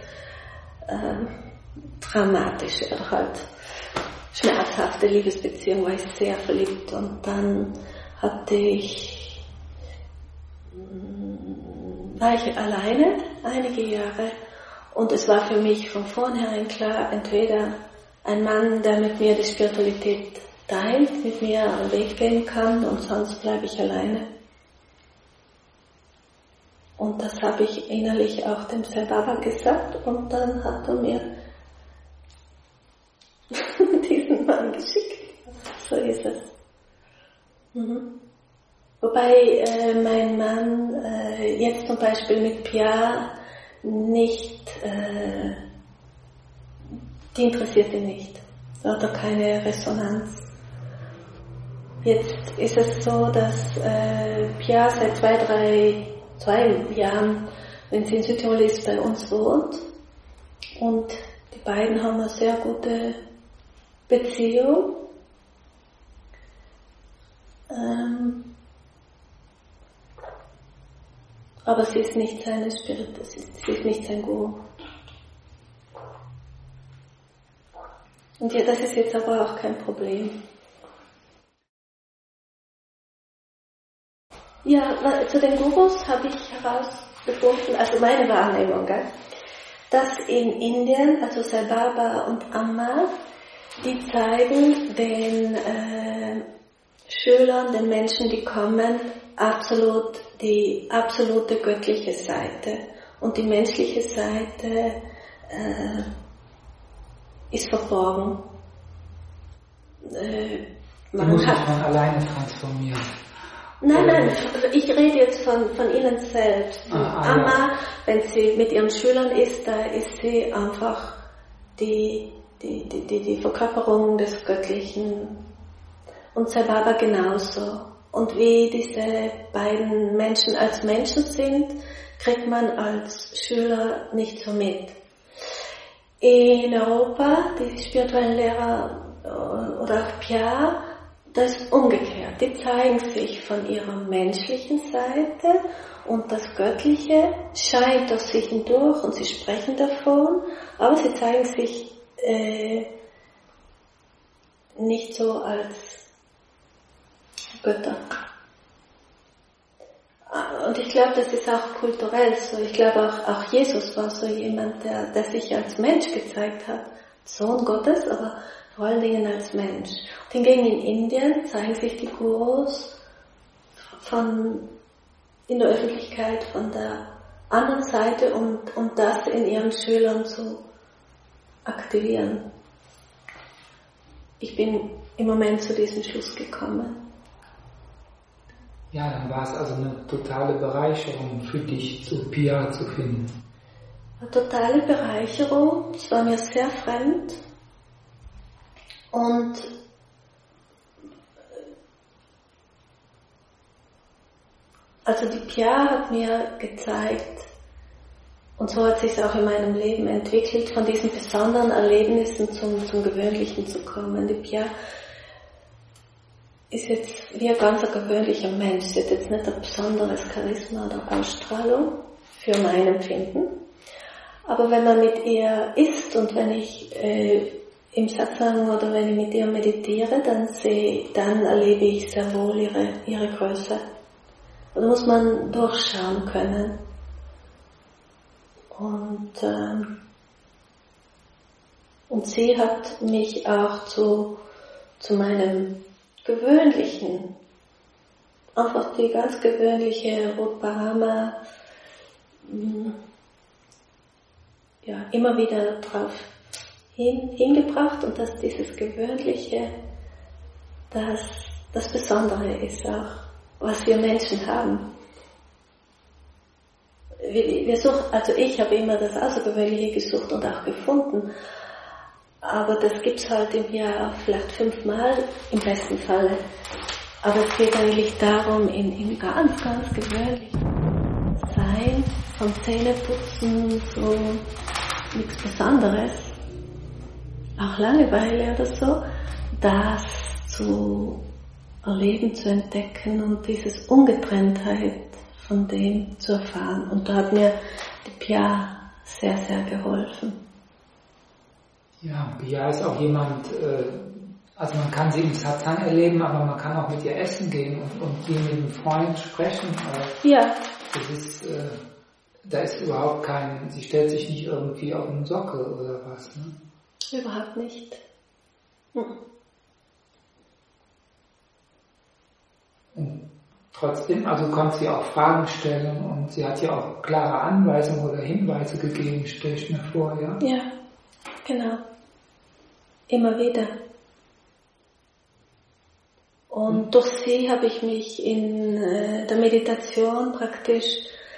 dramatische oder halt schmerzhafte Liebesbeziehung, war ich sehr verliebt, und dann war ich alleine einige Jahre, und es war für mich von vornherein klar, entweder ein Mann, der mit mir die Spiritualität teilt, mit mir einen Weg gehen kann, und sonst bleibe ich alleine. Und das habe ich innerlich auch dem Sai Baba gesagt und dann hat er mir diesen Mann geschickt. So ist es. Wobei mein Mann jetzt zum Beispiel mit Pia nicht, die interessiert ihn nicht. Da hat er keine Resonanz. Jetzt ist es so, dass Pia seit 2 Jahren, wenn sie in Südtirol ist, bei uns wohnt. Und die beiden haben eine sehr gute Beziehung. Aber sie ist nicht seine Spirit, sie ist nicht sein Guru. Und ja, das ist jetzt aber auch kein Problem. Ja, zu den Gurus habe ich herausgefunden, also meine Wahrnehmung, dass in Indien, also Sai Baba und Amma, die zeigen den Schülern, den Menschen, die kommen, die absolute göttliche Seite. Und die menschliche Seite ist verborgen. Die muss sich von alleine transformieren. Nein, ich rede jetzt von Ihnen selbst. Amma, wenn sie mit ihren Schülern ist, da ist sie einfach die Verkörperung des Göttlichen. Und Sai Baba genauso. Und wie diese beiden Menschen als Menschen sind, kriegt man als Schüler nicht so mit. In Europa, die spirituellen Lehrer oder auch Pia, das ist umgekehrt. Die zeigen sich von ihrer menschlichen Seite und das Göttliche scheint aus sich hindurch und sie sprechen davon, aber sie zeigen sich nicht so als Götter. Und ich glaube, das ist auch kulturell so. Ich glaube auch Jesus war so jemand, der sich als Mensch gezeigt hat. Sohn Gottes, aber vor allen Dingen als Mensch. Und hingegen in Indien zeigen sich die Gurus in der Öffentlichkeit von der anderen Seite, um das in ihren Schülern zu aktivieren. Ich bin im Moment zu diesem Schluss gekommen. Ja, dann war es also eine totale Bereicherung für dich, zu Pia zu finden. Eine totale Bereicherung, es war mir sehr fremd. Und also die Pia hat mir gezeigt, und so hat sich es auch in meinem Leben entwickelt, von diesen besonderen Erlebnissen zum Gewöhnlichen zu kommen. Die Pia ist jetzt wie ein ganz gewöhnlicher Mensch. Sie hat jetzt nicht ein besonderes Charisma oder Ausstrahlung für mein Empfinden. Aber wenn man mit ihr ist und wenn ich im Satsang oder wenn ich mit ihr meditiere, dann erlebe ich sehr wohl ihre Größe. Und da muss man durchschauen können. Und sie hat mich auch zu meinem gewöhnlichen, einfach die ganz gewöhnliche Ruth Parama, ja, immer wieder drauf hingebracht und dass dieses Gewöhnliche das Besondere ist auch, was wir Menschen haben. Wir suchen, also ich habe immer das Außergewöhnliche gesucht und auch gefunden, aber das gibt's halt im Jahr vielleicht 5-mal im besten Falle. Aber es geht eigentlich darum, in ganz, ganz gewöhnlich sein, vom Zähneputzen so nichts Besonderes, auch Langeweile oder so, das zu erleben, zu entdecken und dieses Ungetrenntheit von dem zu erfahren. Und da hat mir die Pia sehr, sehr geholfen. Ja, Pia ist auch jemand, also man kann sie im Satsang erleben, aber man kann auch mit ihr essen gehen und wie mit einem Freund sprechen. Ja. Das ist, da ist überhaupt sie stellt sich nicht irgendwie auf einen Sockel oder was, ne? Überhaupt nicht. Und trotzdem, also konnte sie auch Fragen stellen und sie hat ja auch klare Anweisungen oder Hinweise gegeben, stelle ich mir vor, ja? Ja, genau. Immer wieder. Und durch sie habe ich mich in der Meditation praktisch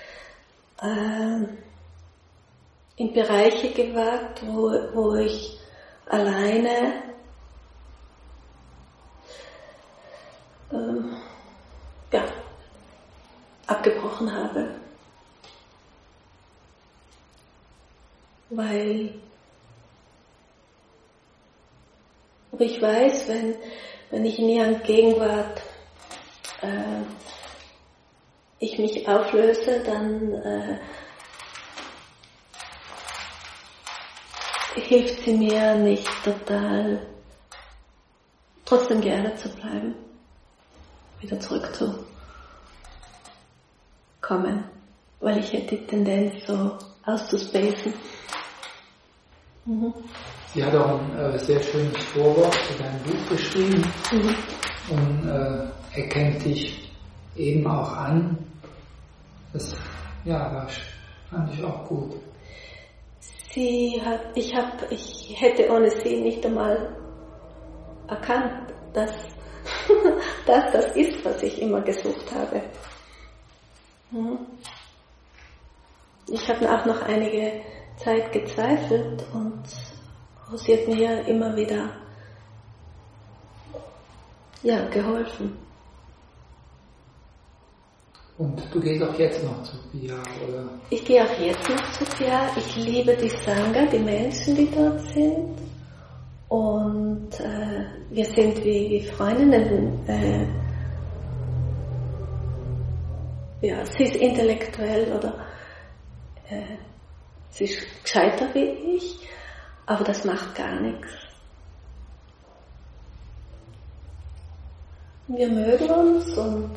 in Bereiche gewagt, wo ich alleine abgebrochen habe. Weil ich weiß, wenn ich in ihrer Gegenwart ich mich auflöse, dann hilft sie mir nicht total, trotzdem gerne zu bleiben, wieder zurückzukommen, weil ich hätte die Tendenz, so auszuspacen. Sie hat auch ein sehr schönes Vorwort zu deinem Buch geschrieben und erkennt dich eben auch an. Das fand ich auch gut. Ich hätte ohne sie nicht einmal erkannt, dass das ist, was ich immer gesucht habe. Ich habe auch noch einige Zeit gezweifelt und sie hat mir immer wieder geholfen. Und du gehst auch jetzt noch zu Pia, oder? Ich gehe auch jetzt noch zu Pia. Ich liebe die Sangha, die Menschen, die dort sind. Und wir sind wie Freundinnen. Sie ist intellektuell oder sie ist gescheiter wie ich, aber das macht gar nichts. Wir mögen uns und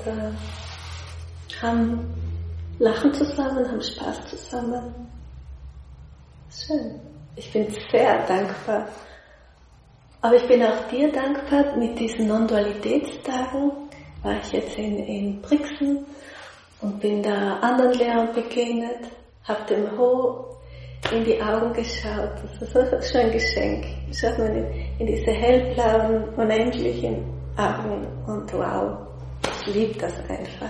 lachen zusammen, haben Spaß zusammen. Schön. Ich bin sehr dankbar. Aber ich bin auch dir dankbar. Mit diesen Non-Dualitätstagen war ich jetzt in Brixen und bin da anderen Lehrern begegnet, habe dem Ho in die Augen geschaut. Das ist schon ein Geschenk. Schaut man in diese hellblauen, unendlichen Augen und wow, ich liebe das einfach.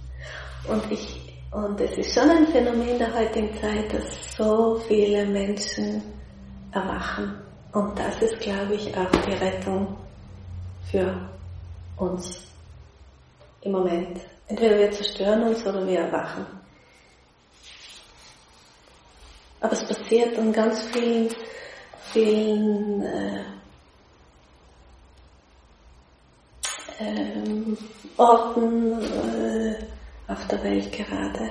Und es ist schon ein Phänomen der heutigen Zeit, dass so viele Menschen erwachen. Und das ist, glaube ich, auch die Rettung für uns im Moment. Entweder wir zerstören uns oder wir erwachen. Aber es passiert an ganz vielen Orten auf der Welt gerade.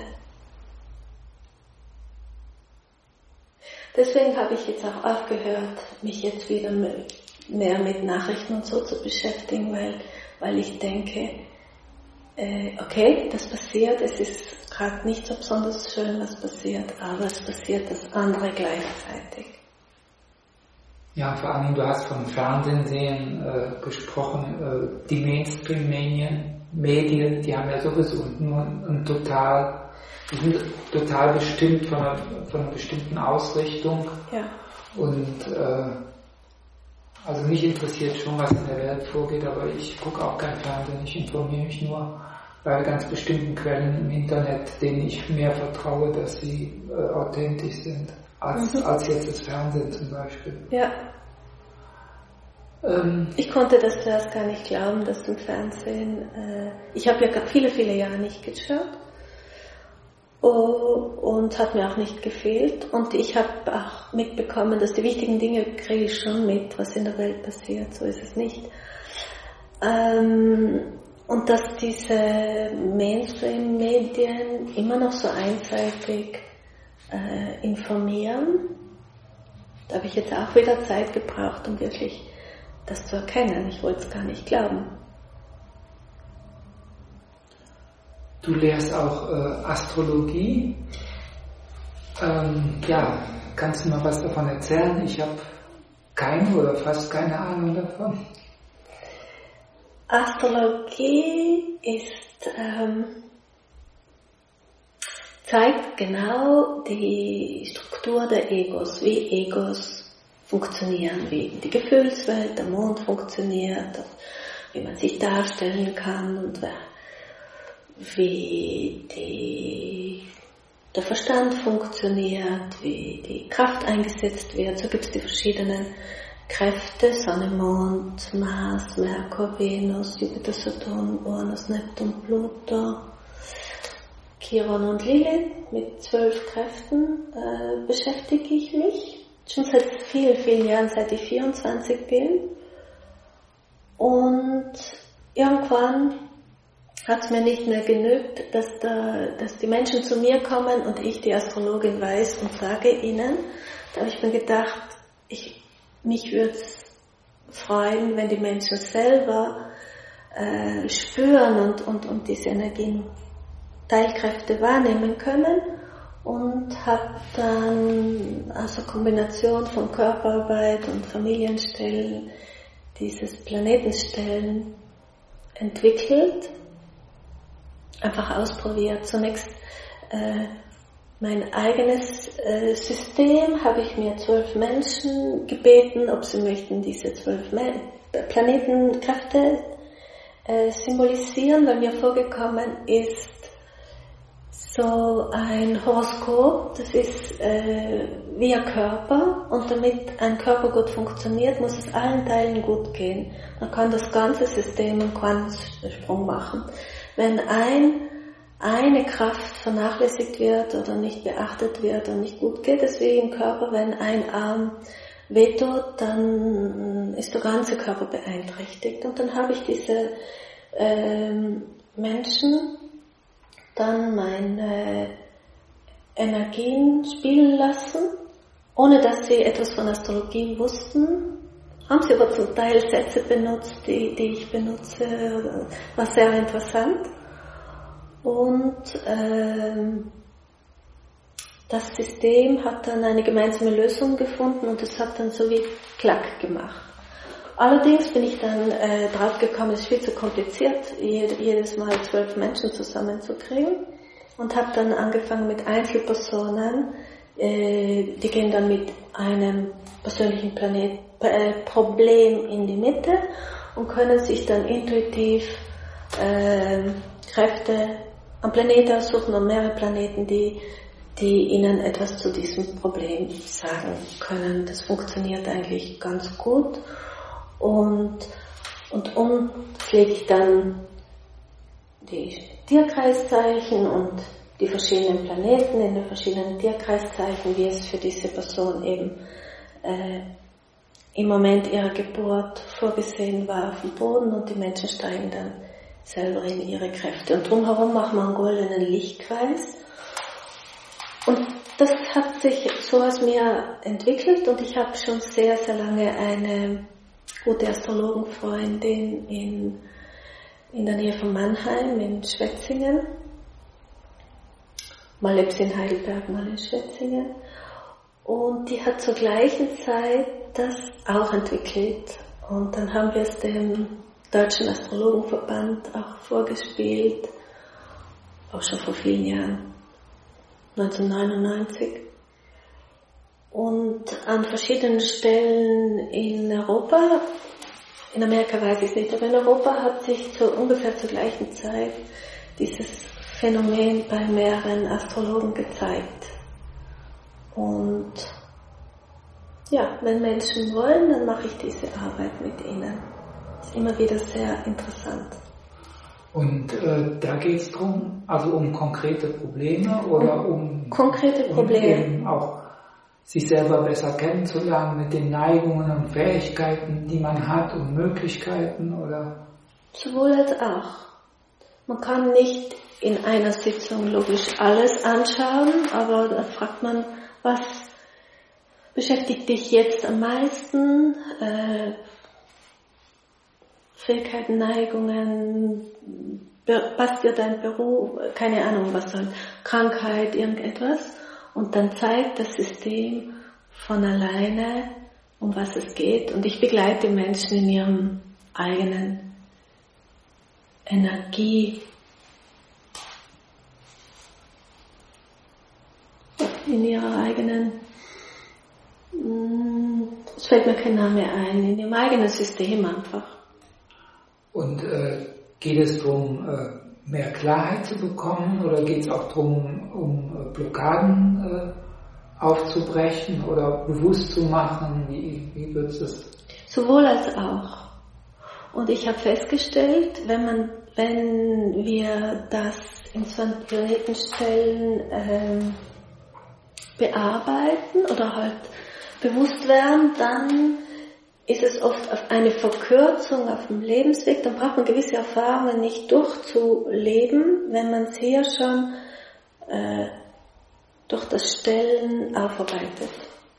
Deswegen habe ich jetzt auch aufgehört, mich jetzt wieder mehr mit Nachrichten und so zu beschäftigen, weil ich denke, okay, das passiert, es ist gerade nicht so besonders schön, was passiert, aber es passiert das andere gleichzeitig. Ja, vor allem, du hast vom Fernsehen gesprochen, die Mainstream-Medien, die haben ja sowieso nur die sind total bestimmt von einer bestimmten Ausrichtung. Ja. Und also mich interessiert schon, was in der Welt vorgeht, aber ich gucke auch kein Fernsehen, ich informiere mich nur bei ganz bestimmten Quellen im Internet, denen ich mehr vertraue, dass sie authentisch sind, als jetzt das Fernsehen zum Beispiel. Ja. Ich konnte das zuerst gar nicht glauben, dass im Fernsehen, ich habe ja viele, viele Jahre nicht geschaut und hat mir auch nicht gefehlt und ich habe auch mitbekommen, dass die wichtigen Dinge kriege ich schon mit, was in der Welt passiert, so ist es nicht. Und dass diese Mainstream-Medien immer noch so einseitig informieren, da habe ich jetzt auch wieder Zeit gebraucht, um wirklich das zu erkennen. Ich wollte es gar nicht glauben. Du lehrst auch Astrologie. Kannst du mal was davon erzählen? Ich habe keine oder fast keine Ahnung davon. Astrologie zeigt genau die Struktur der Egos, wie Egos funktionieren, wie die Gefühlswelt, der Mond funktioniert, wie man sich darstellen kann und wie der Verstand funktioniert, wie die Kraft eingesetzt wird. So gibt es die verschiedenen Kräfte, Sonne, Mond, Mars, Merkur, Venus, Jupiter, Saturn, Uranus, Neptun, Pluto, Chiron und Lilith. Mit 12 Kräften beschäftige ich mich. Schon seit vielen, vielen Jahren, seit ich 24 bin. Und irgendwann hat es mir nicht mehr genügt, dass die Menschen zu mir kommen und ich, die Astrologin, weiß und sage ihnen. Da habe ich mir gedacht, mich würde es freuen, wenn die Menschen selber spüren und diese Energien, Teilkräfte wahrnehmen können, und habe dann also Kombination von Körperarbeit und Familienstellen, dieses Planetenstellen entwickelt, einfach ausprobiert. Zunächst mein eigenes System, habe ich mir 12 Menschen gebeten, ob sie möchten diese 12 Planetenkräfte symbolisieren, weil mir vorgekommen ist, so ein Horoskop, das ist wie ein Körper, und damit ein Körper gut funktioniert, muss es allen Teilen gut gehen. Man kann das ganze System einen Quantensprung machen. Wenn eine Kraft vernachlässigt wird oder nicht beachtet wird und nicht gut geht, ist wie im Körper, wenn ein Arm wehtut, dann ist der ganze Körper beeinträchtigt. Und dann habe ich diese Menschen dann meine Energien spielen lassen, ohne dass sie etwas von Astrologie wussten. Haben sie aber zum Teil Sätze benutzt, die ich benutze, war sehr interessant. Und das System hat dann eine gemeinsame Lösung gefunden und es hat dann so wie Klack gemacht. Allerdings bin ich dann draufgekommen, es ist viel zu kompliziert, jedes Mal 12 Menschen zusammenzukriegen, und habe dann angefangen mit Einzelpersonen, die gehen dann mit einem persönlichen Problem in die Mitte und können sich dann intuitiv Kräfte am Planeten aussuchen und mehrere Planeten, die ihnen etwas zu diesem Problem sagen können. Das funktioniert eigentlich ganz gut. Und pflege ich dann die Tierkreiszeichen und die verschiedenen Planeten in den verschiedenen Tierkreiszeichen, wie es für diese Person eben im Moment ihrer Geburt vorgesehen war auf dem Boden, und die Menschen steigen dann selber in ihre Kräfte. Und drumherum machen wir einen goldenen Lichtkreis. Und das hat sich so aus mir entwickelt, und ich habe schon sehr, sehr lange eine gute Astrologenfreundin in der Nähe von Mannheim, in Schwetzingen. Mal lebt sie in Heidelberg, mal in Schwetzingen. Und die hat zur gleichen Zeit das auch entwickelt. Und dann haben wir es dem Deutschen Astrologenverband auch vorgespielt, auch schon vor vielen Jahren, 1999. Und an verschiedenen Stellen in Europa, in Amerika weiß ich es nicht, aber in Europa hat sich ungefähr zur gleichen Zeit dieses Phänomen bei mehreren Astrologen gezeigt. Und ja, wenn Menschen wollen, dann mache ich diese Arbeit mit ihnen. Das ist immer wieder sehr interessant. Und da geht es darum, also um konkrete Probleme oder um konkrete Probleme. Eben auch sich selber besser kennenzulernen mit den Neigungen und Fähigkeiten, die man hat, und Möglichkeiten, oder? Sowohl als auch. Man kann nicht in einer Sitzung logisch alles anschauen, aber da fragt man, was beschäftigt dich jetzt am meisten? Fähigkeiten, Neigungen, passt dir dein Beruf, keine Ahnung, was soll, Krankheit, irgendetwas. Und dann zeigt das System von alleine, um was es geht. Und ich begleite Menschen in ihrem eigenen Energie in ihrer eigenen, es fällt mir kein Name ein, in ihrem eigenen System einfach. Und geht es darum, mehr Klarheit zu bekommen oder geht es auch darum, um Blockaden aufzubrechen oder bewusst zu machen? Wie wird es? Sowohl als auch. Und ich habe festgestellt, wenn wir das in so einen Planetenstellen bearbeiten oder halt bewusst werden, dann ist es oft auf eine Verkürzung auf dem Lebensweg, dann braucht man gewisse Erfahrungen nicht durchzuleben, wenn man es hier schon durch das Stellen aufarbeitet.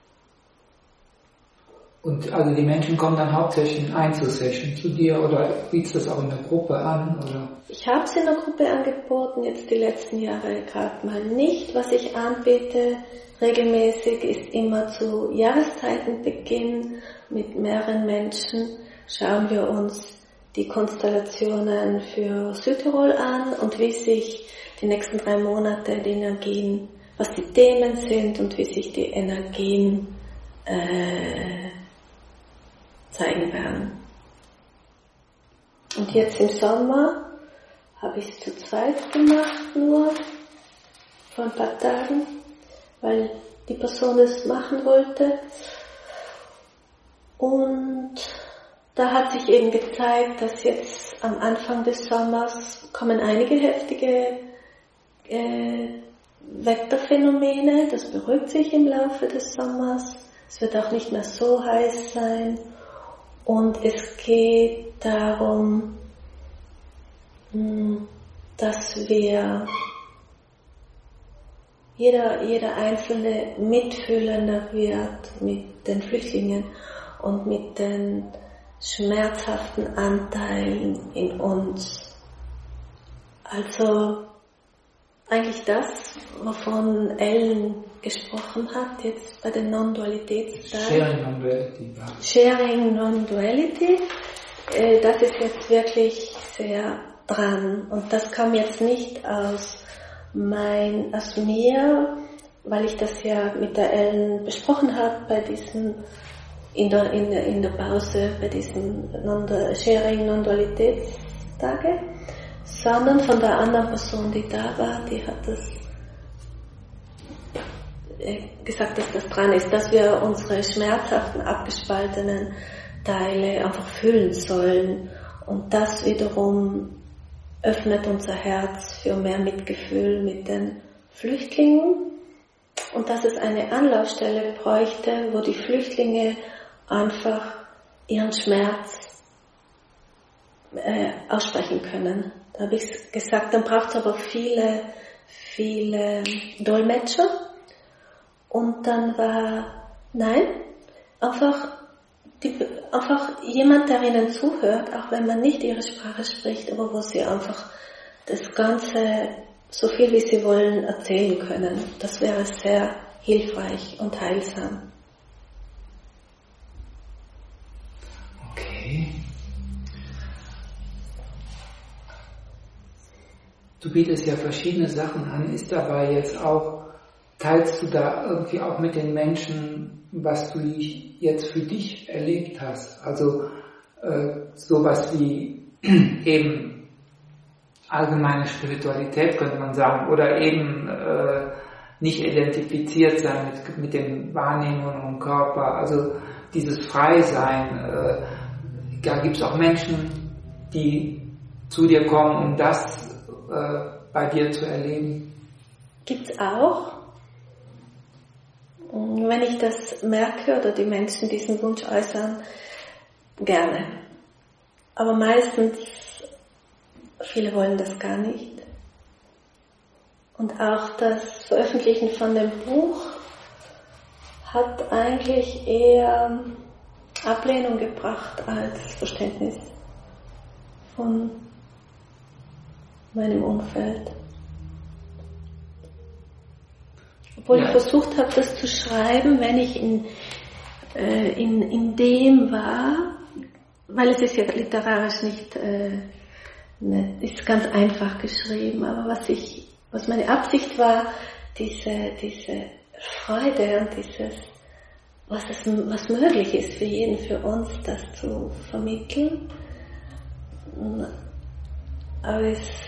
Und also die Menschen kommen dann hauptsächlich in Einzelsession zu dir oder bietest du das auch in der Gruppe an? Oder? Ich habe es in der Gruppe angeboten, jetzt die letzten Jahre gerade mal nicht. Was ich anbiete regelmäßig ist immer zu Jahreszeitenbeginn mit mehreren Menschen schauen wir uns die Konstellationen für Südtirol an und wie sich die nächsten 3 Monate die Energien, was die Themen sind und wie sich die Energien zeigen werden. Und jetzt im Sommer habe ich es zu zweit gemacht, nur vor ein paar Tagen, weil die Person es machen wollte. Und da hat sich eben gezeigt, dass jetzt am Anfang des Sommers kommen einige heftige Wetterphänomene, das beruhigt sich im Laufe des Sommers, es wird auch nicht mehr so heiß sein und es geht darum, dass wir jeder Einzelne mitfühlender wird mit den Flüchtlingen und mit den schmerzhaften Anteilen in uns. Also eigentlich das, wovon Ellen gesprochen hat, jetzt bei den Non-Dualitätstagen. Sharing Non-Duality. Das ist jetzt wirklich sehr dran. Und das kam jetzt nicht aus mir, weil ich das ja mit der Ellen besprochen habe bei diesen in der Pause bei diesen Sharing Non-Dualitätstage, sondern von der anderen Person, die da war, die hat das gesagt, dass das dran ist, dass wir unsere schmerzhaften, abgespaltenen Teile einfach fühlen sollen. Und das wiederum öffnet unser Herz für mehr Mitgefühl mit den Flüchtlingen. Und dass es eine Anlaufstelle bräuchte, wo die Flüchtlinge einfach ihren Schmerz aussprechen können. Da habe ich gesagt, dann braucht es aber viele Dolmetscher. Und dann war, nein, einfach jemand, der ihnen zuhört, auch wenn man nicht ihre Sprache spricht, aber wo sie einfach das Ganze, so viel wie sie wollen, erzählen können. Das wäre sehr hilfreich und heilsam. Okay. Du bietest ja verschiedene Sachen an. Ist dabei jetzt auch, teilst du da irgendwie auch mit den Menschen, was du jetzt für dich erlebt hast? Also sowas wie eben allgemeine Spiritualität, könnte man sagen, oder eben nicht identifiziert sein mit den Wahrnehmungen im Körper, also dieses Freisein. Da gibt es auch Menschen, die zu dir kommen, um das bei dir zu erleben. Gibt's auch. Wenn ich das merke oder die Menschen diesen Wunsch äußern, gerne. Aber meistens, viele wollen das gar nicht. Und auch das Veröffentlichen von dem Buch hat eigentlich eher Ablehnung gebracht als Verständnis von meinem Umfeld. Obwohl ich versucht habe, das zu schreiben, wenn ich in dem war, weil es ist ja literarisch nicht ist ganz einfach geschrieben, aber was meine Absicht war, diese Freude und was möglich ist für jeden, für uns, das zu vermitteln. Aber es ist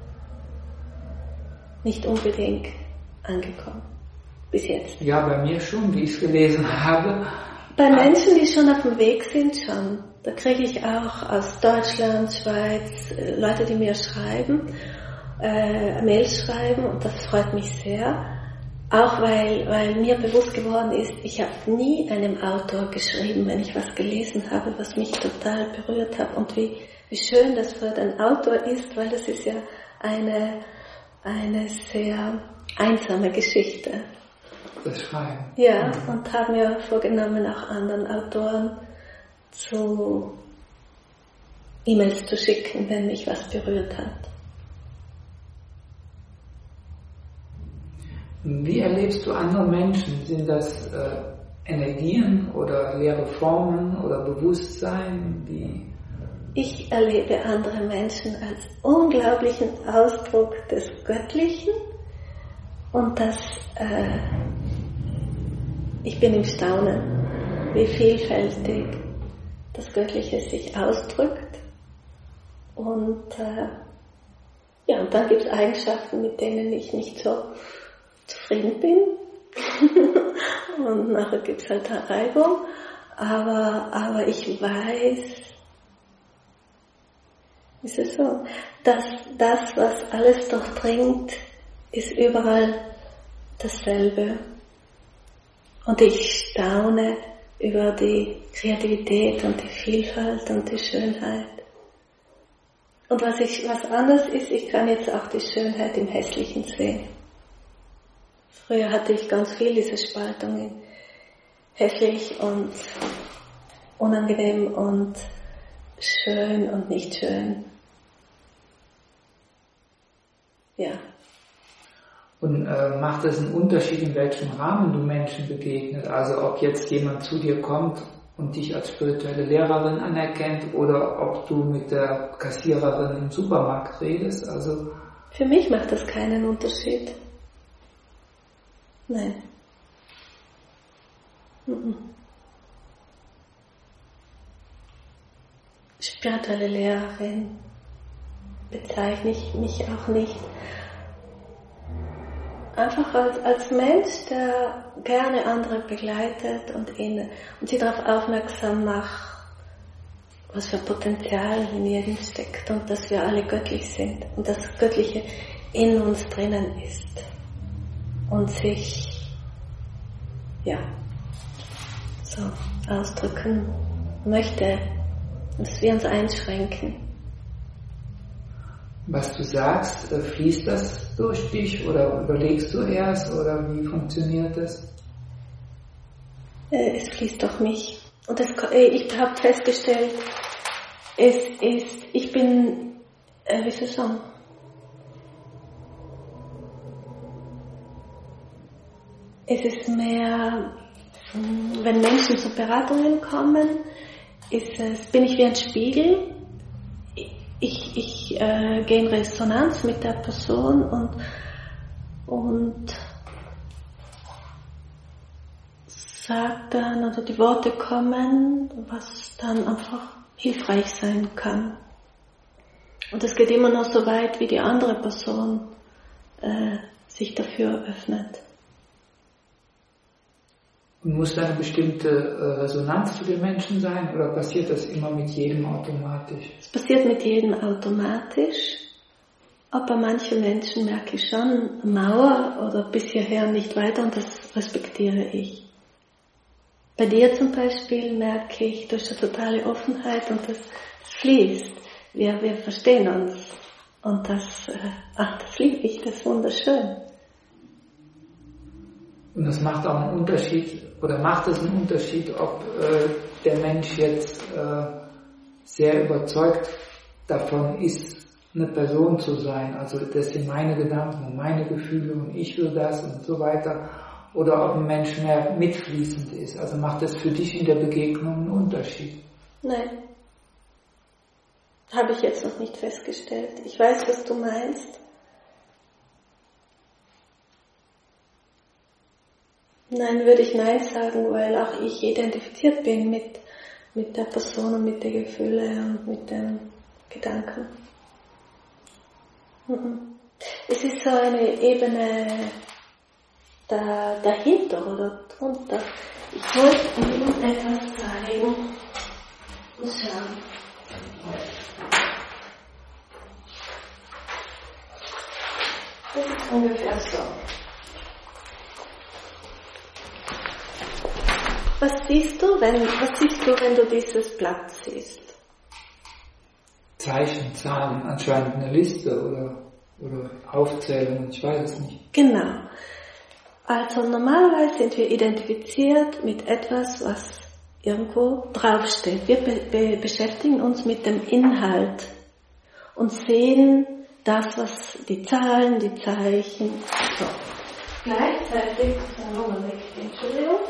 nicht unbedingt angekommen. Bis jetzt. Ja, bei mir schon, wie ich es gelesen habe. Bei Menschen, die schon auf dem Weg sind, schon. Da kriege ich auch aus Deutschland, Schweiz, Leute, die mir schreiben, Mails schreiben, und das freut mich sehr. Auch weil mir bewusst geworden ist, ich habe nie einem Autor geschrieben, wenn ich was gelesen habe, was mich total berührt hat, und wie schön das für den Autor ist, weil das ist ja eine sehr einsame Geschichte. Das Schreiben. Ja, und habe mir vorgenommen, auch anderen Autoren E-Mails zu schicken, wenn mich was berührt hat. Wie erlebst du andere Menschen? Sind das Energien oder leere Formen oder Bewusstsein? Ich erlebe andere Menschen als unglaublichen Ausdruck des Göttlichen, und ich bin im Staunen, wie vielfältig das Göttliche sich ausdrückt. Und und dann gibt es Eigenschaften, mit denen ich nicht so zufrieden bin. Und nachher gibt es halt eine Reibung. Aber ich weiß, ist es so, dass das, was alles durchdringt, ist überall dasselbe. Und ich staune über die Kreativität und die Vielfalt und die Schönheit. Und was anders ist, ich kann jetzt auch die Schönheit im Hässlichen sehen. Früher hatte ich ganz viel diese Spaltung in hässlich und unangenehm und schön und nicht schön. Ja. Und macht es einen Unterschied, in welchem Rahmen du Menschen begegnet? Also ob jetzt jemand zu dir kommt und dich als spirituelle Lehrerin anerkennt oder ob du mit der Kassiererin im Supermarkt redest? Also für mich macht das keinen Unterschied. Nein. Spirituelle Lehrerin bezeichne ich mich auch nicht. Einfach als Mensch, der gerne andere begleitet und sie darauf aufmerksam macht, was für Potenzial in jedem steckt und dass wir alle göttlich sind und das Göttliche in uns drinnen ist und sich so ausdrücken möchte und dass wir uns einschränken. Was du sagst, fließt das durch dich oder überlegst du erst oder wie funktioniert das? Es fließt durch mich. Und ich habe festgestellt, ich bin, wie soll ich sagen, es ist mehr, wenn Menschen zu Beratungen kommen, bin ich wie ein Spiegel. Ich gehe in Resonanz mit der Person und sage dann, oder die Worte kommen, was dann einfach hilfreich sein kann. Und es geht immer noch so weit, wie die andere Person sich dafür öffnet. Und muss da eine bestimmte Resonanz zu den Menschen sein oder passiert das immer mit jedem automatisch? Es passiert mit jedem automatisch, aber bei manchen Menschen merke ich schon Mauer oder bis hierher nicht weiter und das respektiere ich. Bei dir zum Beispiel merke ich durch die totale Offenheit und das fließt. Wir verstehen uns und das liebe ich, das ist wunderschön. Und das macht auch einen Unterschied, oder macht es einen Unterschied, ob der Mensch jetzt sehr überzeugt davon ist, eine Person zu sein, also das sind meine Gedanken und meine Gefühle und ich will das und so weiter, oder ob ein Mensch mehr mitfließend ist. Also macht das für dich in der Begegnung einen Unterschied? Nein. Habe ich jetzt noch nicht festgestellt. Ich weiß, was du meinst. Nein, würde ich Nein sagen, weil auch ich identifiziert bin mit der Person und mit den Gefühlen und mit den Gedanken. Es ist so eine Ebene dahinter oder drunter. Ich wollte Ihnen etwas zeigen. Und schauen. Das ist ungefähr so. Was siehst du, wenn du dieses Blatt siehst? Zeichen, Zahlen, anscheinend eine Liste oder Aufzählung, ich weiß es nicht. Genau. Also normalerweise sind wir identifiziert mit etwas, was irgendwo draufsteht. Wir beschäftigen uns mit dem Inhalt und sehen das, was die Zahlen, die Zeichen, so. Gleichzeitig, Entschuldigung.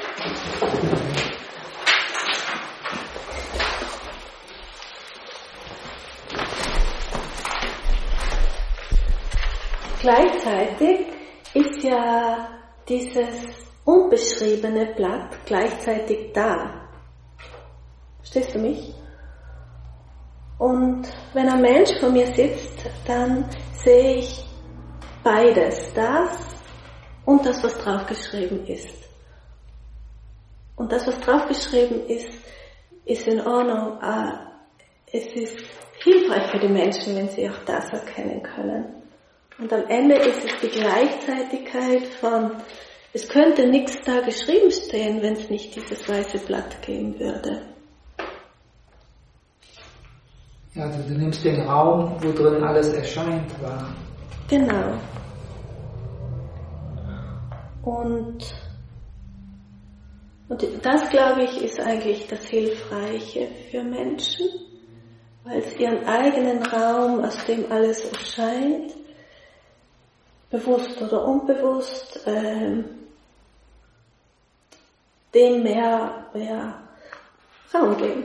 Gleichzeitig ist ja dieses unbeschriebene Blatt gleichzeitig da. Verstehst du mich? Und wenn ein Mensch vor mir sitzt, dann sehe ich beides, das und das, was draufgeschrieben ist. Und das, was draufgeschrieben ist in Ordnung. Es ist hilfreich für die Menschen, wenn sie auch das erkennen können. Und am Ende ist es die Gleichzeitigkeit von, es könnte nichts da geschrieben stehen, wenn es nicht dieses weiße Blatt geben würde. Ja, also du nimmst den Raum, wo drin alles erscheint, wahr. Genau. Und das, glaube ich, ist eigentlich das Hilfreiche für Menschen, weil es ihren eigenen Raum, aus dem alles erscheint, bewusst oder unbewusst, dem mehr Raum geben.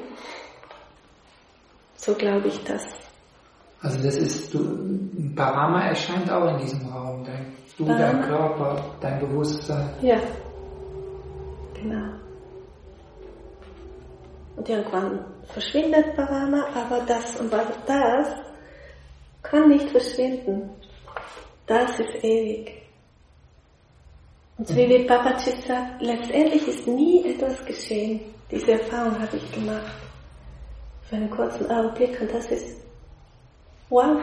So glaube ich das. Also das ist, Parama erscheint auch in diesem Raum, dein Körper, dein Bewusstsein. Ja, genau. Und irgendwann verschwindet Parama, aber das kann nicht verschwinden. Das ist ewig. Und so wie Papaji sagt, letztendlich ist nie etwas geschehen. Diese Erfahrung habe ich gemacht. Für einen kurzen Augenblick, und das ist wow.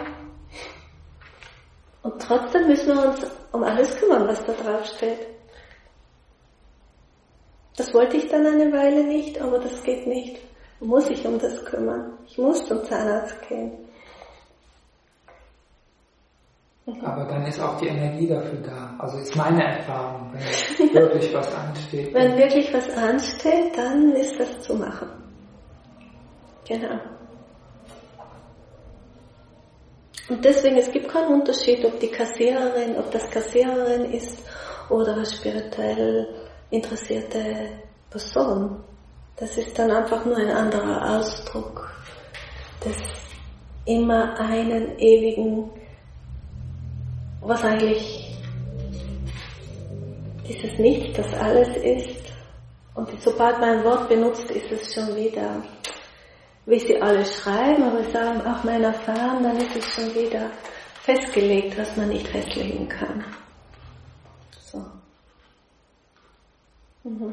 Und trotzdem müssen wir uns um alles kümmern, was da drauf steht. Das wollte ich dann eine Weile nicht, aber das geht nicht. Man muss sich um das kümmern. Ich muss zum Zahnarzt gehen. Aber dann ist auch die Energie dafür da. Also ist meine Erfahrung, wenn wirklich was ansteht. Wenn wirklich was ansteht, dann ist das zu machen. Genau. Und deswegen, es gibt keinen Unterschied, ob das Kassiererin ist oder eine spirituell interessierte Person. Das ist dann einfach nur ein anderer Ausdruck des immer einen ewigen, was eigentlich dieses Nichts, das alles ist. Und sobald man ein Wort benutzt, ist es schon wieder, wie sie alle schreiben, aber sagen auch mein Erfahren, dann ist es schon wieder festgelegt, was man nicht festlegen kann. So. Mhm.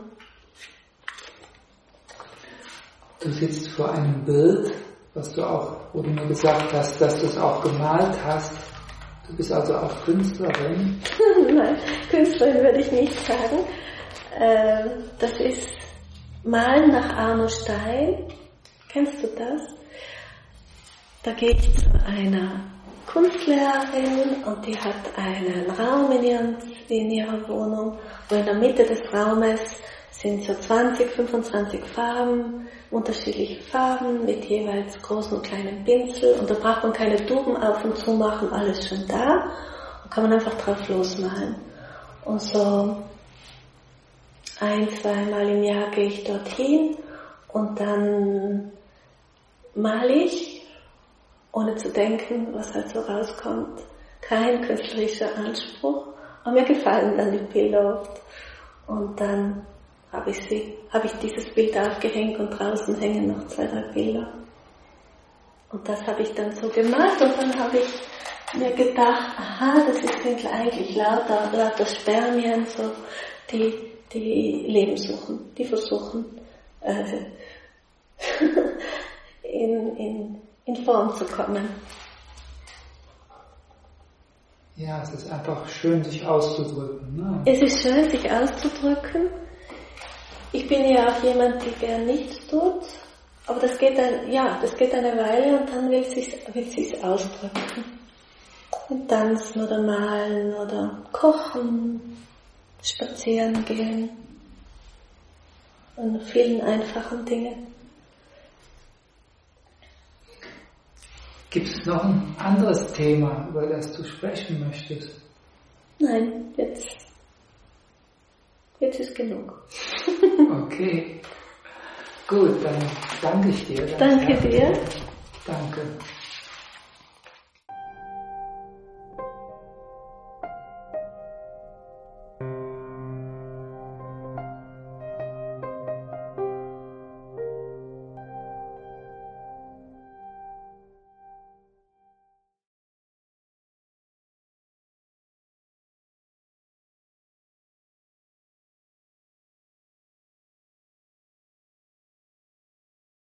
Du sitzt vor einem Bild, wo du mir gesagt hast, dass du es auch gemalt hast. Du bist also auch Künstlerin? Nein, Künstlerin würde ich nicht sagen. Das ist Malen nach Arno Stein. Kennst du das? Da geht es zu einer Kunstlehrerin und die hat einen Raum in ihrer Wohnung, wo in der Mitte des Raumes sind so 20, 25 Farben, unterschiedliche Farben mit jeweils großen und kleinen Pinsel und da braucht man keine Tuben auf und zu machen, alles schon da und kann man einfach drauf losmalen. Und so 1-2 Mal im Jahr gehe ich dorthin und dann male ich ohne zu denken, was halt so rauskommt. Kein künstlerischer Anspruch. Aber mir gefallen dann die Bilder oft. Und dann habe ich dieses Bild aufgehängt und draußen hängen noch 2, 3 Bilder. Und das habe ich dann so gemacht und dann habe ich mir gedacht, aha, das sind eigentlich lauter Spermien, so, die Leben suchen, die versuchen, in Form zu kommen. Ja, es ist einfach schön, sich auszudrücken. Ne? Es ist schön, sich auszudrücken. Ich bin ja auch jemand, der gern nichts tut, aber das geht eine Weile und dann will sich's ausdrücken. Und tanzen oder malen oder kochen, spazieren gehen und vielen einfachen Dingen. Gibt es noch ein anderes Thema, über das du sprechen möchtest? Nein, jetzt ist genug. Okay, gut, dann danke ich dir. Danke dir. Danke.